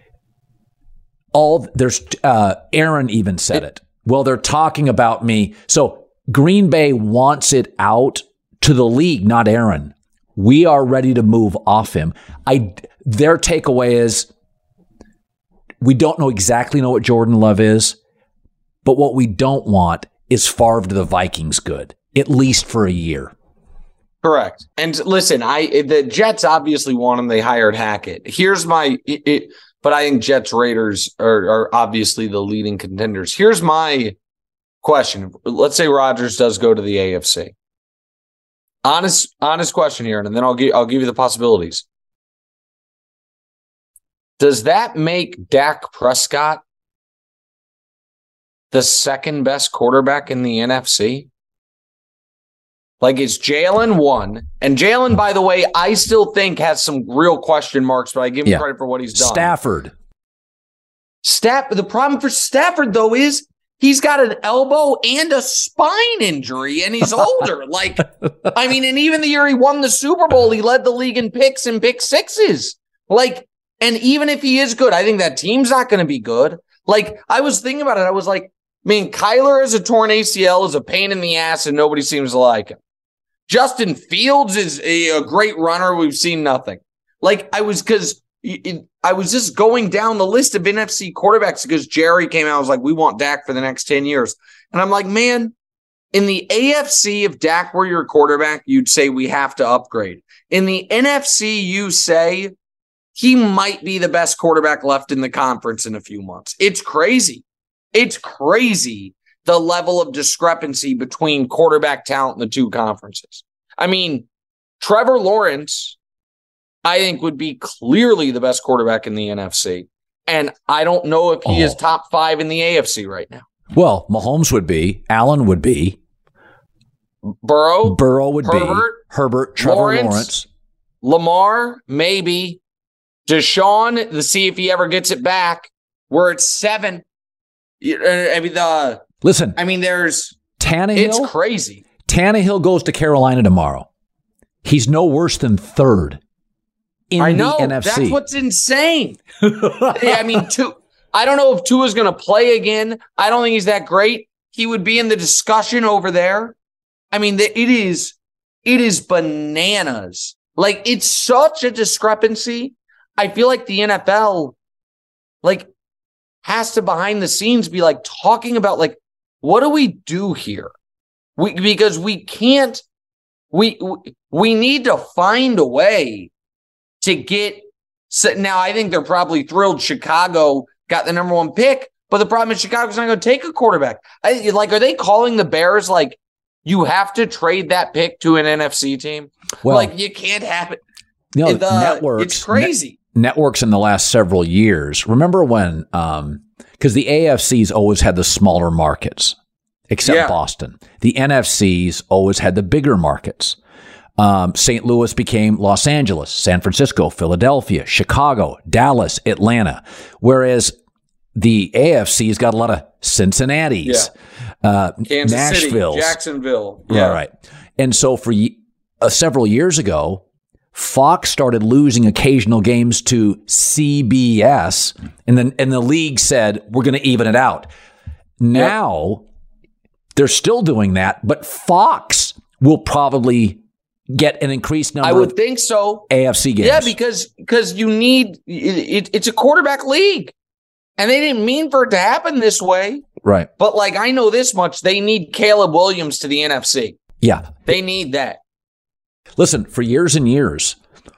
all there's uh, Aaron even said it. Well, they're talking about me. So Green Bay wants it out to the league, not Aaron. We are ready to move off him. I their takeaway is we don't know exactly know what Jordan Love is, but what we don't want is Favre to the Vikings good, at least for a year. Correct. And listen, I the Jets obviously want him. They hired Hackett. Here's my, it, it, but I think Jets Raiders are, are obviously the leading contenders. Here's my question. Let's say Rodgers does go to the A F C. Honest, honest question here, and then I'll give I'll give you the possibilities. Does that make Dak Prescott the second best quarterback in the N F C? Like, it's Jalen one. And Jalen, by the way, I still think has some real question marks, but I give him Yeah. credit for what he's done. Stafford. Staff, the problem for Stafford, though, is he's got an elbow and a spine injury, and he's older. Like, I mean, and even the year he won the Super Bowl, he led the league in picks and pick sixes. Like, and even if he is good, I think that team's not going to be good. Like, I was thinking about it. I was like, I mean, Kyler has a torn A C L, is a pain in the ass, and nobody seems to like him. Justin Fields is a, a great runner. We've seen nothing. Like, I was, because I was just going down the list of N F C quarterbacks because Jerry came out and was like, we want Dak for the next ten years. And I'm like, man, in the A F C, if Dak were your quarterback, you'd say we have to upgrade. In the N F C, you say he might be the best quarterback left in the conference in a few months. It's crazy. It's crazy the level of discrepancy between quarterback talent in the two conferences. I mean, Trevor Lawrence, I think, would be clearly the best quarterback in the N F C. And I don't know if he Oh. is top five in the A F C right now. Well, Mahomes would be. Allen would be. Burrow. Burrow would Herbert, be. Herbert, Trevor Lawrence, Lawrence. Lamar, maybe. Deshaun, to see if he ever gets it back. We're at seven. I mean, the Listen. I mean, there's Tannehill. It's crazy. Tannehill goes to Carolina tomorrow. He's no worse than third in I know, the N F C. That's what's insane. I mean, two, I don't know if Tua's going to play again. I don't think he's that great. He would be in the discussion over there. I mean, it is, it is bananas. Like, it's such a discrepancy. I feel like the N F L, like, has to behind the scenes be like talking about, like, what do we do here? We because we can't. We we need to find a way to get. So now, I think they're probably thrilled Chicago got the number one pick, but the problem is Chicago's not going to take a quarterback. I, like, are they calling the Bears like, you have to trade that pick to an N F C team? Well, like, you can't have it. You know, the, networks, it's crazy. Net, networks in the last several years. Remember when? Um, because the A F C's always had the smaller markets, except Yeah. Boston. The N F C's always had the bigger markets. Um, Saint Louis became Los Angeles, San Francisco, Philadelphia, Chicago, Dallas, Atlanta. Whereas the A F C's got a lot of Cincinnati's, uh, Kansas Nashville's, City, Jacksonville. Yeah, right. And so for ye- uh, several years ago, Fox started losing occasional games to C B S, and then and the league said, we're going to even it out. Now, yep. they're still doing that, but Fox will probably get an increased number I would of think so. A F C games. Yeah, because because you need it, it's a quarterback league, and they didn't mean for it to happen this way. Right. But like, I know this much: they need Caleb Williams to the N F C. Yeah, they need that. Listen, for years and years,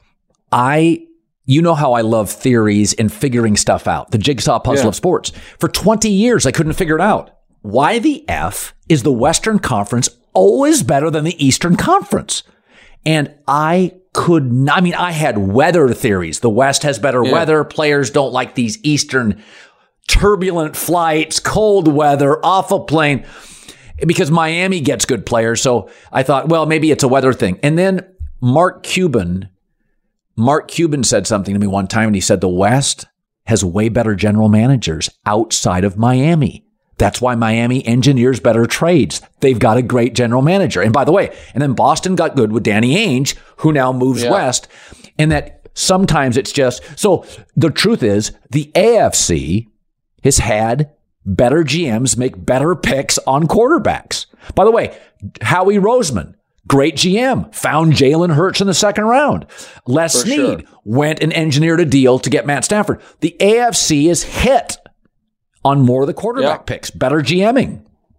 I, you know how I love theories and figuring stuff out, the jigsaw puzzle Yeah. of sports. For twenty years, I couldn't figure it out. Why the F is the Western Conference always better than the Eastern Conference? And I could not, I mean, I had weather theories. The West has better Yeah. weather. Players don't like these Eastern turbulent flights, cold weather, off a plane, because Miami gets good players. So I thought, well, maybe it's a weather thing. And then Mark Cuban, Mark Cuban said something to me one time, and he said the West has way better general managers outside of Miami. That's why Miami engineers better trades. They've got a great general manager. And by the way, and then Boston got good with Danny Ainge, who now moves Yeah. west. And that sometimes it's just, so the truth is the A F C has had better G Ms make better picks on quarterbacks. By the way, Howie Roseman, great G M, found Jalen Hurts in the second round. Les For Snead sure. went and engineered a deal to get Matt Stafford. The A F C is hit on more of the quarterback Yeah. picks, better GMing.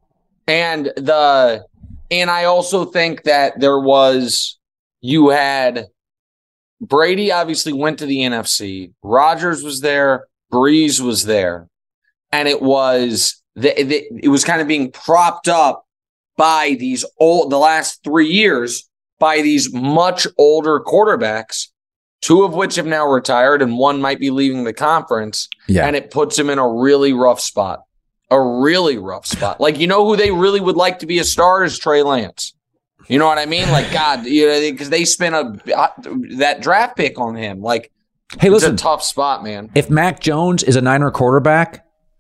And the and I also think that there was you had Brady obviously went to the N F C. Rodgers was there. Breeze was there, and it was the, the it was kind of being propped up by these old the last three years by these much older quarterbacks, two of which have now retired, and one might be leaving the conference. Yeah. And it puts him in a really rough spot. A really rough spot. Like, you know who they really would like to be a star is Trey Lance. You know what I mean? Like, God, you know, because they spent a uh, that draft pick on him. Like, Hey, listen, it's a tough spot, man. if Mac Jones is a Niner quarterback,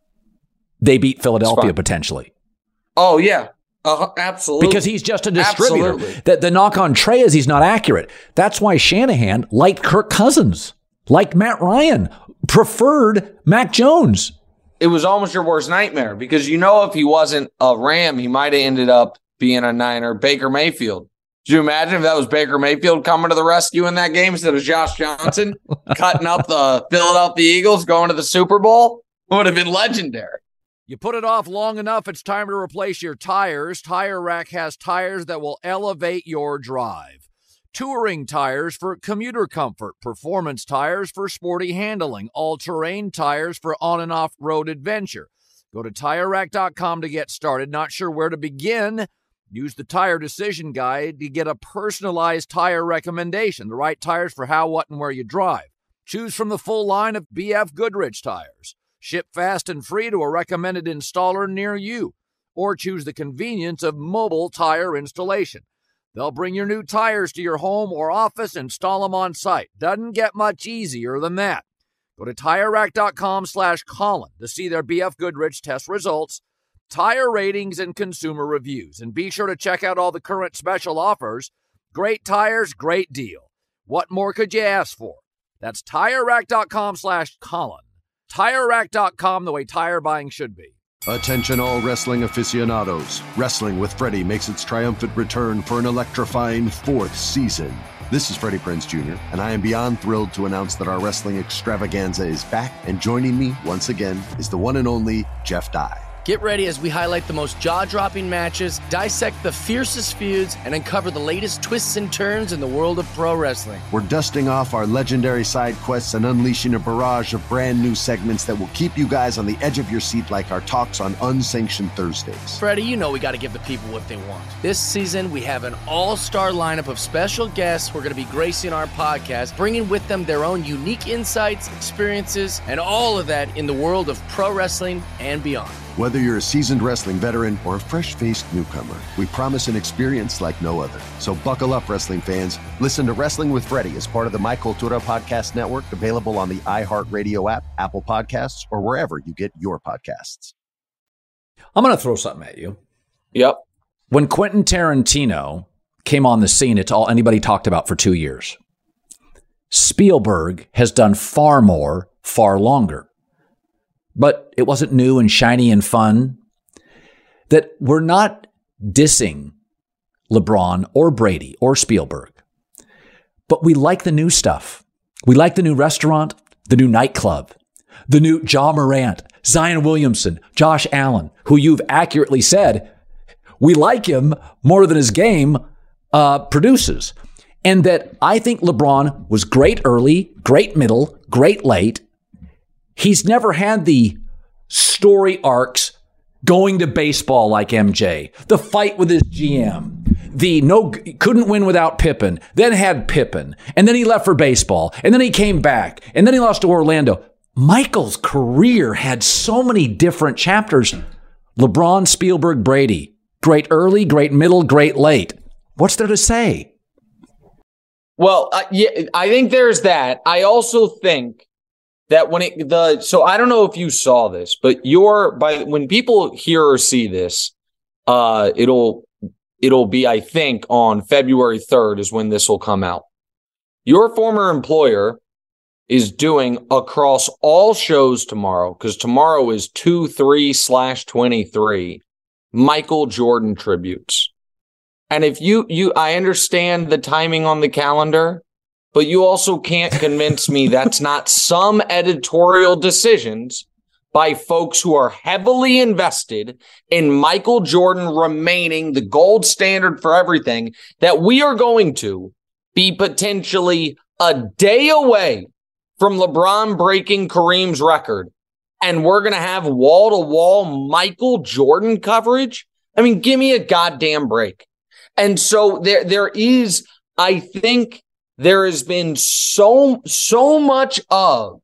they beat Philadelphia fine. potentially. Oh yeah, uh, absolutely. Because he's just a distributor. Absolutely. The, the knock on Trey is he's not accurate. That's why Shanahan liked Kirk Cousins, liked Matt Ryan, preferred Mac Jones. It was almost your worst nightmare because you know if he wasn't a Ram, he might have ended up being a Niner. Baker Mayfield. Could you imagine if that was Baker Mayfield coming to the rescue in that game instead of Josh Johnson cutting up the Philadelphia Eagles going to the Super Bowl? It would have been legendary. You put it off long enough, it's time to replace your tires. Tire Rack has tires that will elevate your drive. Touring tires for commuter comfort, performance tires for sporty handling, all-terrain tires for on and off-road adventure. Go to Tire Rack dot com to get started. Not sure where to begin? Use the Tire Decision Guide to get a personalized tire recommendation, the right tires for how, what, and where you drive. Choose from the full line of B F Goodrich tires. Ship fast and free to a recommended installer near you. or choose the convenience of mobile tire installation. They'll bring your new tires to your home or office and install them on site. Doesn't get much easier than that. Go to TireRack.com slash Colin to see their B F Goodrich test results, tire ratings, and consumer reviews. And be sure to check out all the current special offers. Great tires, great deal. What more could you ask for? That's TireRack.com slash Colin. TireRack dot com, the way tire buying should be. Attention all wrestling aficionados. Wrestling with Freddie makes its triumphant return for an electrifying fourth season. This is Freddie Prinze Junior, and I am beyond thrilled to announce that our wrestling extravaganza is back, and joining me once again is the one and only Jeff Dye. Get ready as we highlight the most jaw-dropping matches, dissect the fiercest feuds, and uncover the latest twists and turns in the world of pro wrestling. We're dusting off our legendary side quests and unleashing a barrage of brand new segments that will keep you guys on the edge of your seat like our talks on Unsanctioned Thursdays. Freddie, you know we got to give the people what they want. This season, we have an all-star lineup of special guests who are going to be gracing our podcast, bringing with them their own unique insights, experiences, and all of that in the world of pro wrestling and beyond. Whether you're a seasoned wrestling veteran or a fresh-faced newcomer, we promise an experience like no other. So buckle up, wrestling fans. Listen to Wrestling with Freddie as part of the My Cultura Podcast Network, available on the iHeartRadio app, Apple Podcasts, or wherever you get your podcasts. I'm going to throw something at you. Yep. When Quentin Tarantino came on the scene, it's all anybody talked about for two years. Spielberg has done far more, far longer. But it wasn't new and shiny and fun. That we're not dissing LeBron or Brady or Spielberg. But we like the new stuff. We like the new restaurant, the new nightclub, the new Ja Morant, Zion Williamson, Josh Allen, who you've accurately said, we like him more than his game uh, produces. And that I think LeBron was great early, great middle, great late. He's never had the story arcs going to baseball like M J, the fight with his G M, the no couldn't win without Pippen, then had Pippen, and then he left for baseball, and then he came back, and then he lost to Orlando. Michael's career had so many different chapters. LeBron, Spielberg, Brady, great early, great middle, great late. What's there to say? Well, uh, yeah, I think there's that. I also think that when it the so I don't know if you saw this, but your by when people hear or see this, uh, it'll it'll be I think on February third is when this will come out. Your former employer is doing across all shows tomorrow, because tomorrow is two three slash twenty three Michael Jordan tributes, and if you you I understand the timing on the calendar. But you also can't convince me that's not some editorial decisions by folks who are heavily invested in Michael Jordan remaining the gold standard for everything, that we are going to be potentially a day away from LeBron breaking Kareem's record. And we're going to have wall-to-wall Michael Jordan coverage. I mean, give me a goddamn break. And so there, there is, I think, there has been so, so much of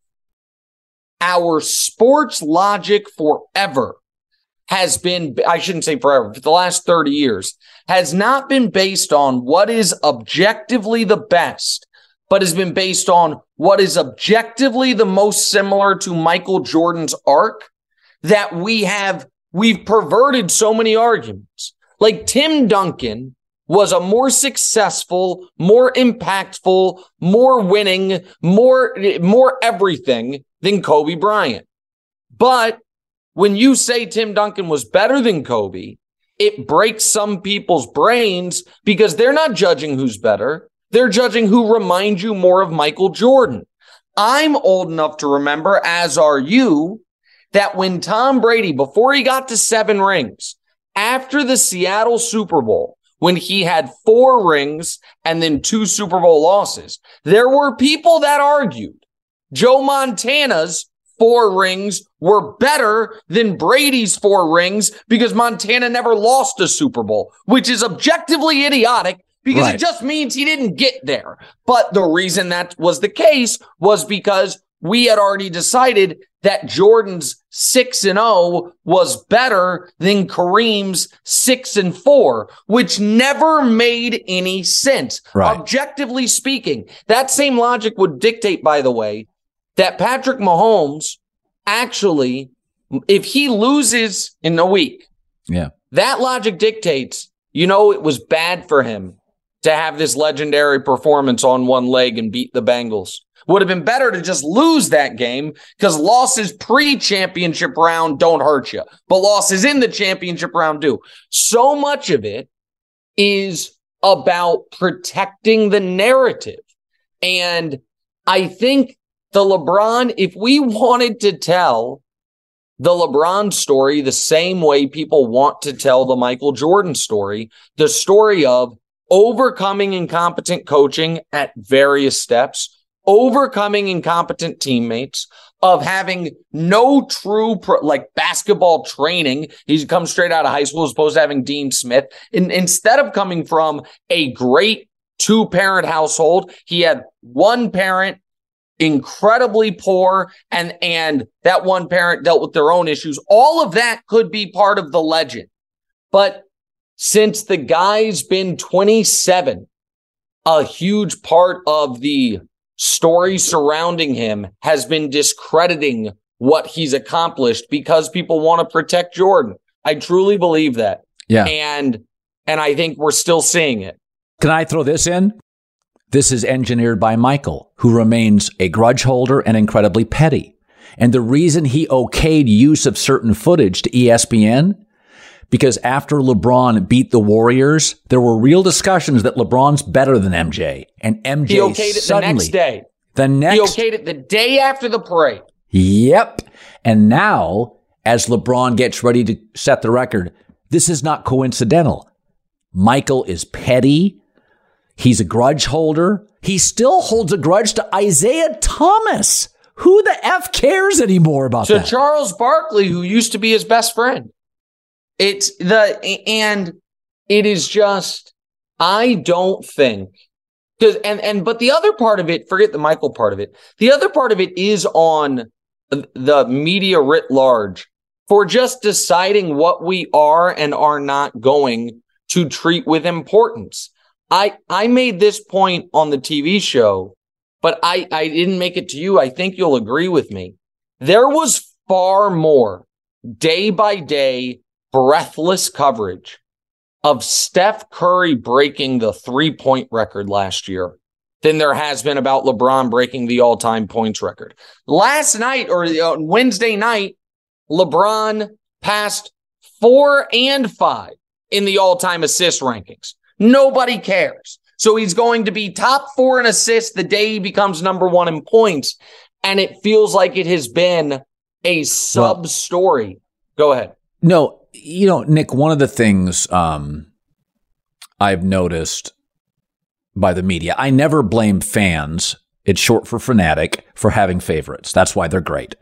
our sports logic forever has been, I shouldn't say forever, for the last thirty years, has not been based on what is objectively the best, but has been based on what is objectively the most similar to Michael Jordan's arc, that we have, we've perverted so many arguments. Like Tim Duncan was a more successful, more impactful, more winning, more, more everything than Kobe Bryant. But when you say Tim Duncan was better than Kobe, it breaks some people's brains because they're not judging who's better. They're judging who reminds you more of Michael Jordan. I'm old enough to remember, as are you, that when Tom Brady, before he got to seven rings, after the Seattle Super Bowl, when he had four rings and then two Super Bowl losses, there were people that argued Joe Montana's four rings were better than Brady's four rings because Montana never lost a Super Bowl, which is objectively idiotic because right. It just means he didn't get there. But the reason that was the case was because we had already decided that Jordan's six and oh was better than Kareem's six and four, which never made any sense. Right. Objectively speaking, that same logic would dictate, by the way, that Patrick Mahomes actually, if he loses in a week, yeah, that logic dictates, you know, it was bad for him to have this legendary performance on one leg and beat the Bengals. Would have been better to just lose that game because losses pre-championship round don't hurt you, but losses in the championship round do. So much of it is about protecting the narrative. And I think the LeBron, if we wanted to tell the LeBron story the same way people want to tell the Michael Jordan story, the story of overcoming incompetent coaching at various steps, overcoming incompetent teammates, of having no true pro, like basketball training. He's come straight out of high school as opposed to having Dean Smith. And instead of coming from a great two-parent household, he had one parent, incredibly poor, and, and that one parent dealt with their own issues. All of that could be part of the legend. But since the guy's been twenty-seven, a huge part of the story surrounding him has been discrediting what he's accomplished because people want to protect Jordan. I truly believe that. Yeah. And and I think we're still seeing it. Can I throw this in? This is engineered by Michael, who remains a grudge holder and incredibly petty. And the reason he okayed use of certain footage to E S P N, because after LeBron beat the Warriors, there were real discussions that LeBron's better than M J. And M J he okayed it suddenly, the next day. The next, he okayed it the day after the parade. Yep. And now, as LeBron gets ready to set the record, this is not coincidental. Michael is petty. He's a grudge holder. He still holds a grudge to Isaiah Thomas. Who the F cares anymore about to that? To Charles Barkley, who used to be his best friend. It's the, and it is just, I don't think, because, and, and, but the other part of it, forget the Michael part of it. The other part of it is on the media writ large for just deciding what we are and are not going to treat with importance. I, I made this point on the T V show, but I, I didn't make it to you. I think you'll agree with me. There was far more day by day breathless coverage of Steph Curry breaking the three-point record last year than there has been about LeBron breaking the all-time points record. Last night, or uh, Wednesday night, LeBron passed four and five in the all-time assist rankings. Nobody cares. So he's going to be top four in assists the day he becomes number one in points, and it feels like it has been a sub-story. Well, go ahead. No, you know, Nick, one of the things um, I've noticed by the media, I never blame fans, it's short for fanatic, for having favorites. That's why they're great.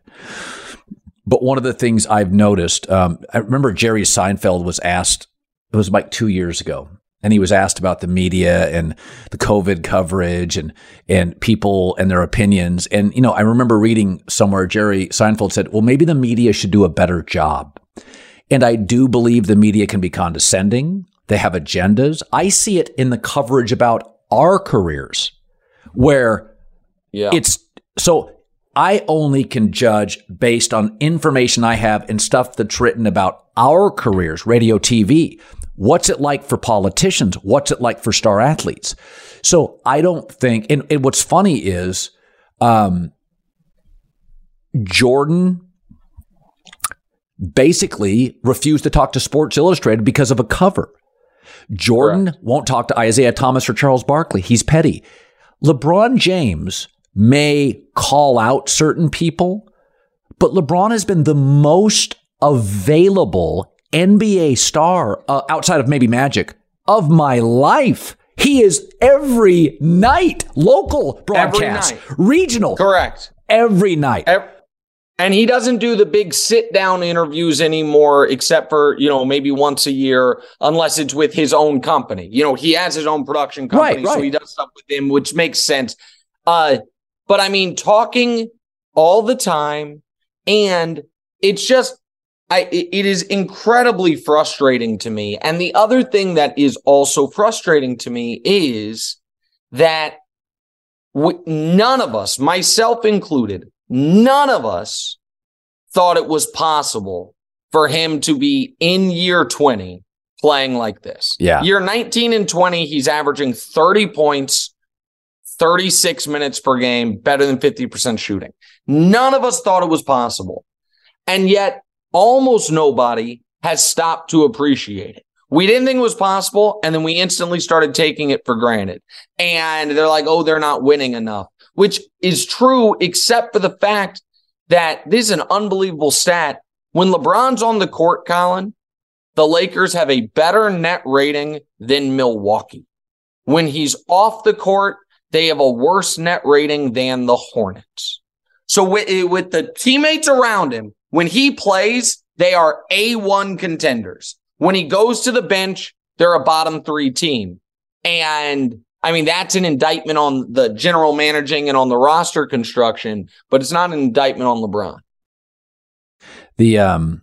But one of the things I've noticed, um, I remember Jerry Seinfeld was asked, it was like two years ago, and he was asked about the media and the COVID coverage and and people and their opinions. And, you know, I remember reading somewhere Jerry Seinfeld said, well, maybe the media should do a better job. And I do believe the media can be condescending. They have agendas. I see it in the coverage about our careers where yeah. it's so I only can judge based on information I have and stuff that's written about our careers, radio, T V. What's it like for politicians? What's it like for star athletes? So I don't think, and, and what's funny is um, Jordan basically refused to talk to Sports Illustrated because of a cover. Jordan Correct. Won't talk to Isaiah Thomas or Charles Barkley. He's petty. LeBron James may call out certain people, but LeBron has been the most available N B A star uh, outside of maybe Magic of my life. He is every night, local broadcast, every night. Regional. Correct. Every night. Every- And he doesn't do the big sit-down interviews anymore, except for, you know, maybe once a year, unless it's with his own company. You know, he has his own production company, right, right. so he does stuff with him, which makes sense. Uh, but, I mean, talking all the time. And it's just, I, it is incredibly frustrating to me. And the other thing that is also frustrating to me is that we, none of us, myself included, none of us thought it was possible for him to be in year twenty playing like this. Yeah. Year nineteen and twenty, he's averaging thirty points, thirty-six minutes per game, better than fifty percent shooting. None of us thought it was possible. And yet, almost nobody has stopped to appreciate it. We didn't think it was possible, and then we instantly started taking it for granted. And they're like, oh, they're not winning enough, which is true, except for the fact that this is an unbelievable stat. When LeBron's on the court, Colin, the Lakers have a better net rating than Milwaukee. When he's off the court, they have a worse net rating than the Hornets. So with, with the teammates around him, when he plays, they are A one contenders. When he goes to the bench, they're a bottom three team. And I mean, that's an indictment on the general managing and on the roster construction, but it's not an indictment on LeBron. The um,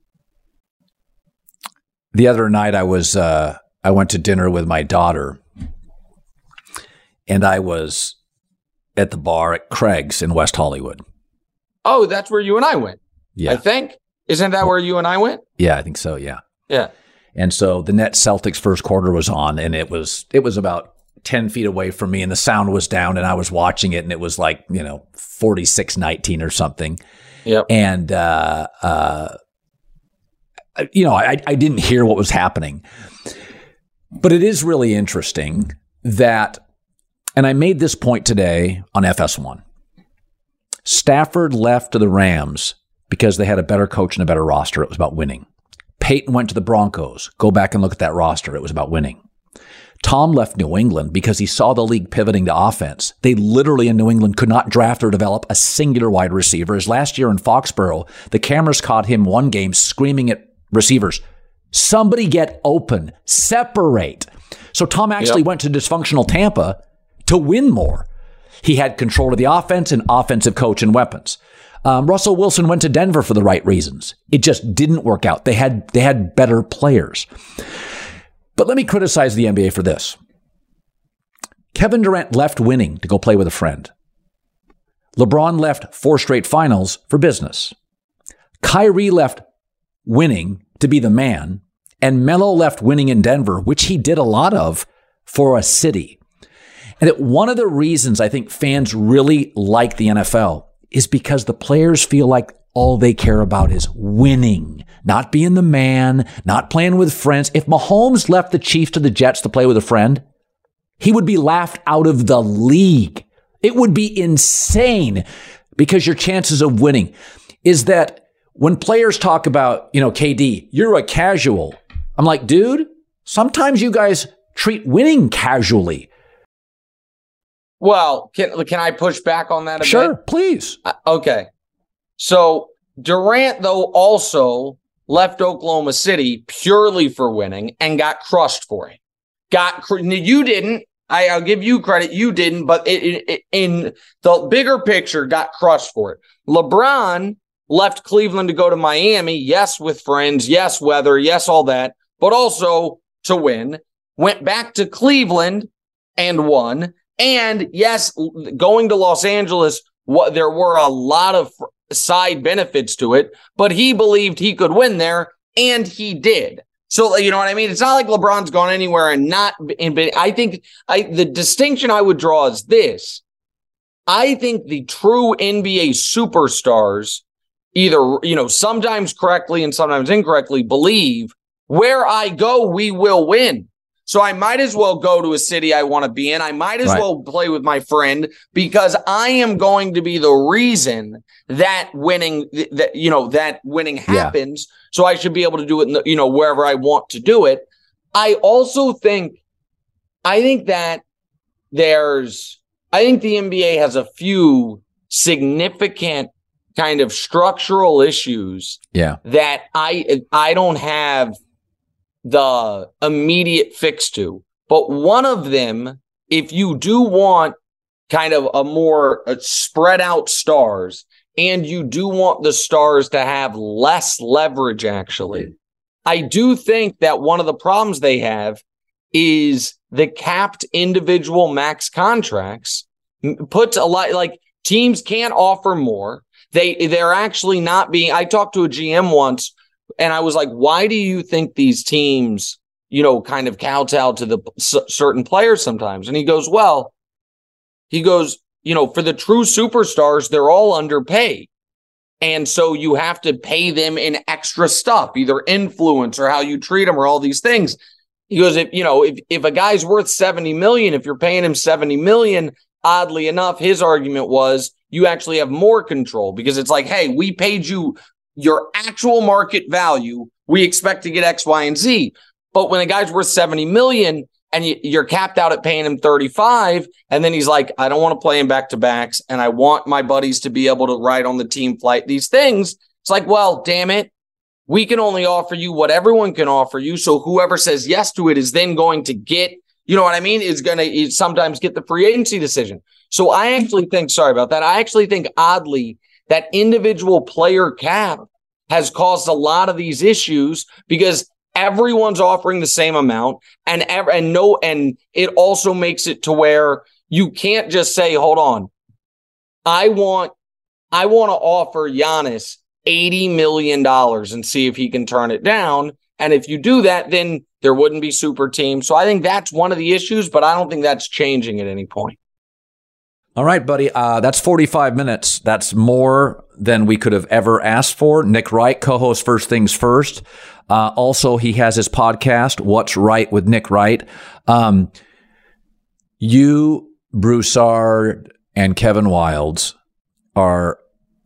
the other night I was uh, I went to dinner with my daughter, and I was at the bar at Craig's in West Hollywood. Oh, that's where you and I went. Yeah, I think. Isn't that where you and I went? Yeah, I think so. Yeah, yeah. And so the Nets Celtics first quarter was on, and it was it was about ten feet away from me, and the sound was down, and I was watching it, and it was like, you know, forty-six nineteen or something. Yep. And, uh, uh, you know, I, I didn't hear what was happening. But it is really interesting that, and I made this point today on F S one, Stafford left to the Rams because they had a better coach and a better roster. It was about winning. Peyton went to the Broncos. Go back and look at that roster. It was about winning. Tom left New England because he saw the league pivoting to offense. They literally in New England could not draft or develop a singular wide receiver. As last year in Foxborough, the cameras caught him one game screaming at receivers, somebody get open, separate. So Tom actually yep. went to dysfunctional Tampa to win more. He had control of the offense and offensive coach and weapons. Um, Russell Wilson went to Denver for the right reasons. It just didn't work out. They had they had better players. But let me criticize the N B A for this. Kevin Durant left winning to go play with a friend. LeBron left four straight finals for business. Kyrie left winning to be the man. And Melo left winning in Denver, which he did a lot of, for a city. And that one of the reasons I think fans really like the N F L is because the players feel like all they care about is winning, not being the man, not playing with friends. If Mahomes left the Chiefs to the Jets to play with a friend, he would be laughed out of the league. It would be insane because your chances of winning is that when players talk about, you know, K D, you're a casual. I'm like, dude, sometimes you guys treat winning casually. Well, can can I push back on that a sure, bit? Sure, please. Uh, okay. So Durant, though, also left Oklahoma City purely for winning and got crushed for it. Got you didn't. I, I'll give you credit. You didn't, but it, it, in the bigger picture, got crushed for it. LeBron left Cleveland to go to Miami. Yes, with friends. Yes, weather. Yes, all that. But also to win. Went back to Cleveland and won. And yes, going to Los Angeles, what there were a lot of side benefits to it, but he believed he could win there, and he did. So, you know what I mean? It's not like LeBron's gone anywhere and not been. I think I, the distinction I would draw is this. I think the true N B A superstars either, you know, sometimes correctly and sometimes incorrectly believe where I go, we will win. So I might as well go to a city I want to be in. I might as right. well play with my friend because I am going to be the reason that winning, that you know, that winning happens. Yeah. So I should be able to do it, in the, you know, wherever I want to do it. I also think, I think that there's, I think the N B A has a few significant kind of structural issues. Yeah. That I I don't have the immediate fix to. But one of them, if you do want kind of a more uh, spread out stars, and you do want the stars to have less leverage, actually. I do think that one of the problems they have is the capped individual max contracts puts a lot, like teams can't offer more. They, they're actually not being, I talked to a G M once and I was like, why do you think these teams, you know, kind of kowtow to the c- certain players sometimes? And he goes, well, he goes, you know, for the true superstars, they're all underpaid. And so you have to pay them in extra stuff, either influence or how you treat them or all these things. He goes, if, you know, if, if a guy's worth seventy million, if you're paying him seventy million, oddly enough, his argument was you actually have more control because it's like, hey, we paid you your actual market value. We expect to get X, Y, and Z. But when a guy's worth seventy million and you, you're capped out at paying him thirty-five, and then he's like, I don't want to play him back to backs, and I want my buddies to be able to ride on the team flight, these things. It's like, well, damn it. We can only offer you what everyone can offer you. So whoever says yes to it is then going to get, you know what I mean? Is going to sometimes get the free agency decision. So I actually think, sorry about that. I actually think oddly that individual player cap has caused a lot of these issues because everyone's offering the same amount, and ev- and no, and it also makes it to where you can't just say, "Hold on, I want, I want to offer Giannis eighty million dollars and see if he can turn it down." And if you do that, then there wouldn't be super teams. So I think that's one of the issues, but I don't think that's changing at any point. All right, buddy. Uh, that's forty-five minutes. That's more than we could have ever asked for. Nick Wright, co-host First Things First. Uh, also, he has his podcast, What's Right with Nick Wright. Um, you, Broussard, and Kevin Wildes are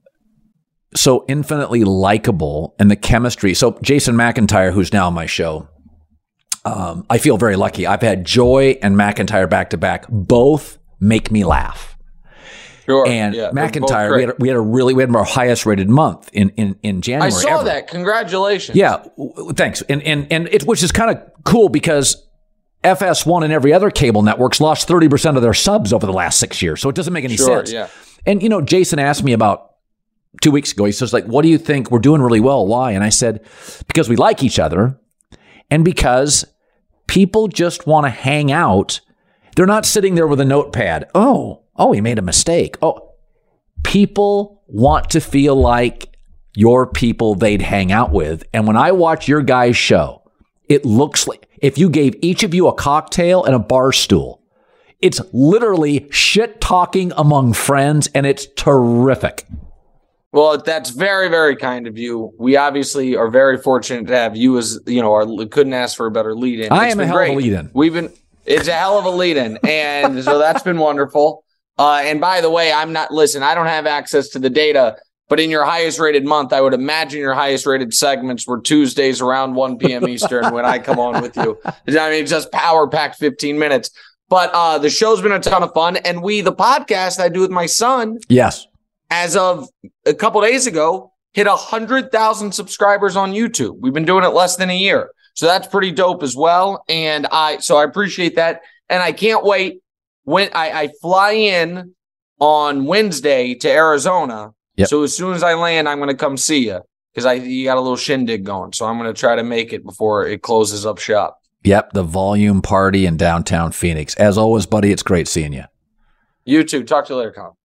so infinitely likable, and the chemistry. So Jason McIntyre, who's now on my show, um, I feel very lucky. I've had Joy and McIntyre back to back. Both make me laugh. Sure. And yeah, McIntyre, we had, we had a really, we had our highest rated month in, in, in January. I saw ever. that. Congratulations. Yeah. W- thanks. And, and, and it, which is kind of cool because F S one and every other cable networks lost thirty percent of their subs over the last six years. So it doesn't make any sure, sense. Yeah. And, you know, Jason asked me about two weeks ago, he says, like, what do you think? We're doing really well. Why? And I said, because we like each other and because people just want to hang out. They're not sitting there with a notepad. Oh, oh, he made a mistake. Oh, people want to feel like you're people they'd hang out with. And when I watch your guys' show, it looks like if you gave each of you a cocktail and a bar stool, it's literally shit talking among friends, and it's terrific. Well, that's very, very kind of you. We obviously are very fortunate to have you as, you know, our couldn't ask for a better lead-in. I It's am a been hell great. of a lead-in. We've been, it's a hell of a lead-in. And so that's been wonderful. Uh, and by the way, I'm not, listen, I don't have access to the data, but in your highest rated month, I would imagine your highest rated segments were Tuesdays around one p.m. Eastern when I come on with you. I mean, just power packed fifteen minutes. But uh, the show's been a ton of fun. And we, the podcast I do with my son, yes, as of a couple days ago, hit one hundred thousand subscribers on YouTube. We've been doing it less than a year. So that's pretty dope as well. And I, so I appreciate that. And I can't wait when I, I fly in on Wednesday to Arizona. Yep. So as soon as I land, I'm going to come see you because I, you got a little shindig going. So I'm going to try to make it before it closes up shop. Yep. The Volume Party in downtown Phoenix. As always, buddy, it's great seeing you. You too. Talk to you later, Colin.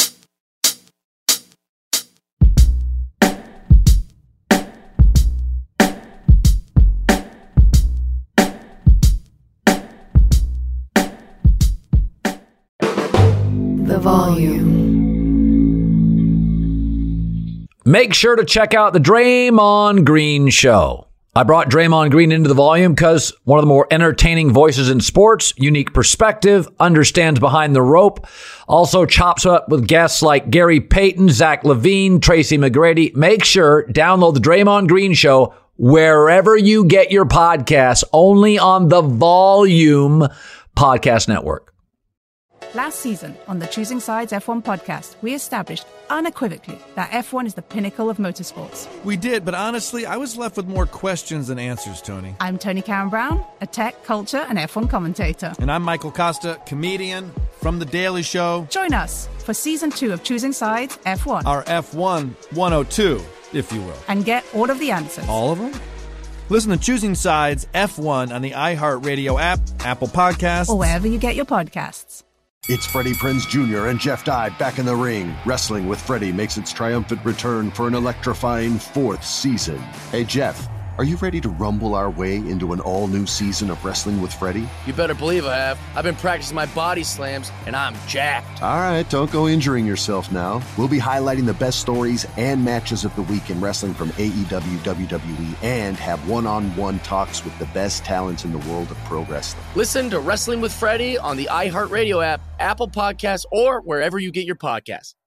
The Volume. Make sure to check out the Draymond Green Show. I brought Draymond Green into the Volume because one of the more entertaining voices in sports, unique perspective, understands behind the rope, also chops up with guests like Gary Payton, Zach LaVine, Tracy McGrady. Make sure download the Draymond Green Show wherever you get your podcasts, only on the Volume Podcast Network. Last season on the Choosing Sides F one podcast, we established unequivocally that F one is the pinnacle of motorsports. We did, but honestly, I was left with more questions than answers, Tony. I'm Tony Karen Brown, a tech, culture, and F one commentator. And I'm Michael Costa, comedian, from The Daily Show. Join us for season two of Choosing Sides F one. Our F one one oh two, if you will. And get all of the answers. All of them? Listen to Choosing Sides F one on the iHeartRadio app, Apple Podcasts, or wherever you get your podcasts. It's Freddie Prinze Junior and Jeff Dye back in the ring. Wrestling with Freddie makes its triumphant return for an electrifying fourth season. Hey, Jeff, are you ready to rumble our way into an all-new season of Wrestling with Freddie? You better believe I have. I've been practicing my body slams, and I'm jacked. All right, don't go injuring yourself now. We'll be highlighting the best stories and matches of the week in wrestling from A E W, W W E, and have one-on-one talks with the best talents in the world of pro wrestling. Listen to Wrestling with Freddie on the iHeartRadio app, Apple Podcasts, or wherever you get your podcasts.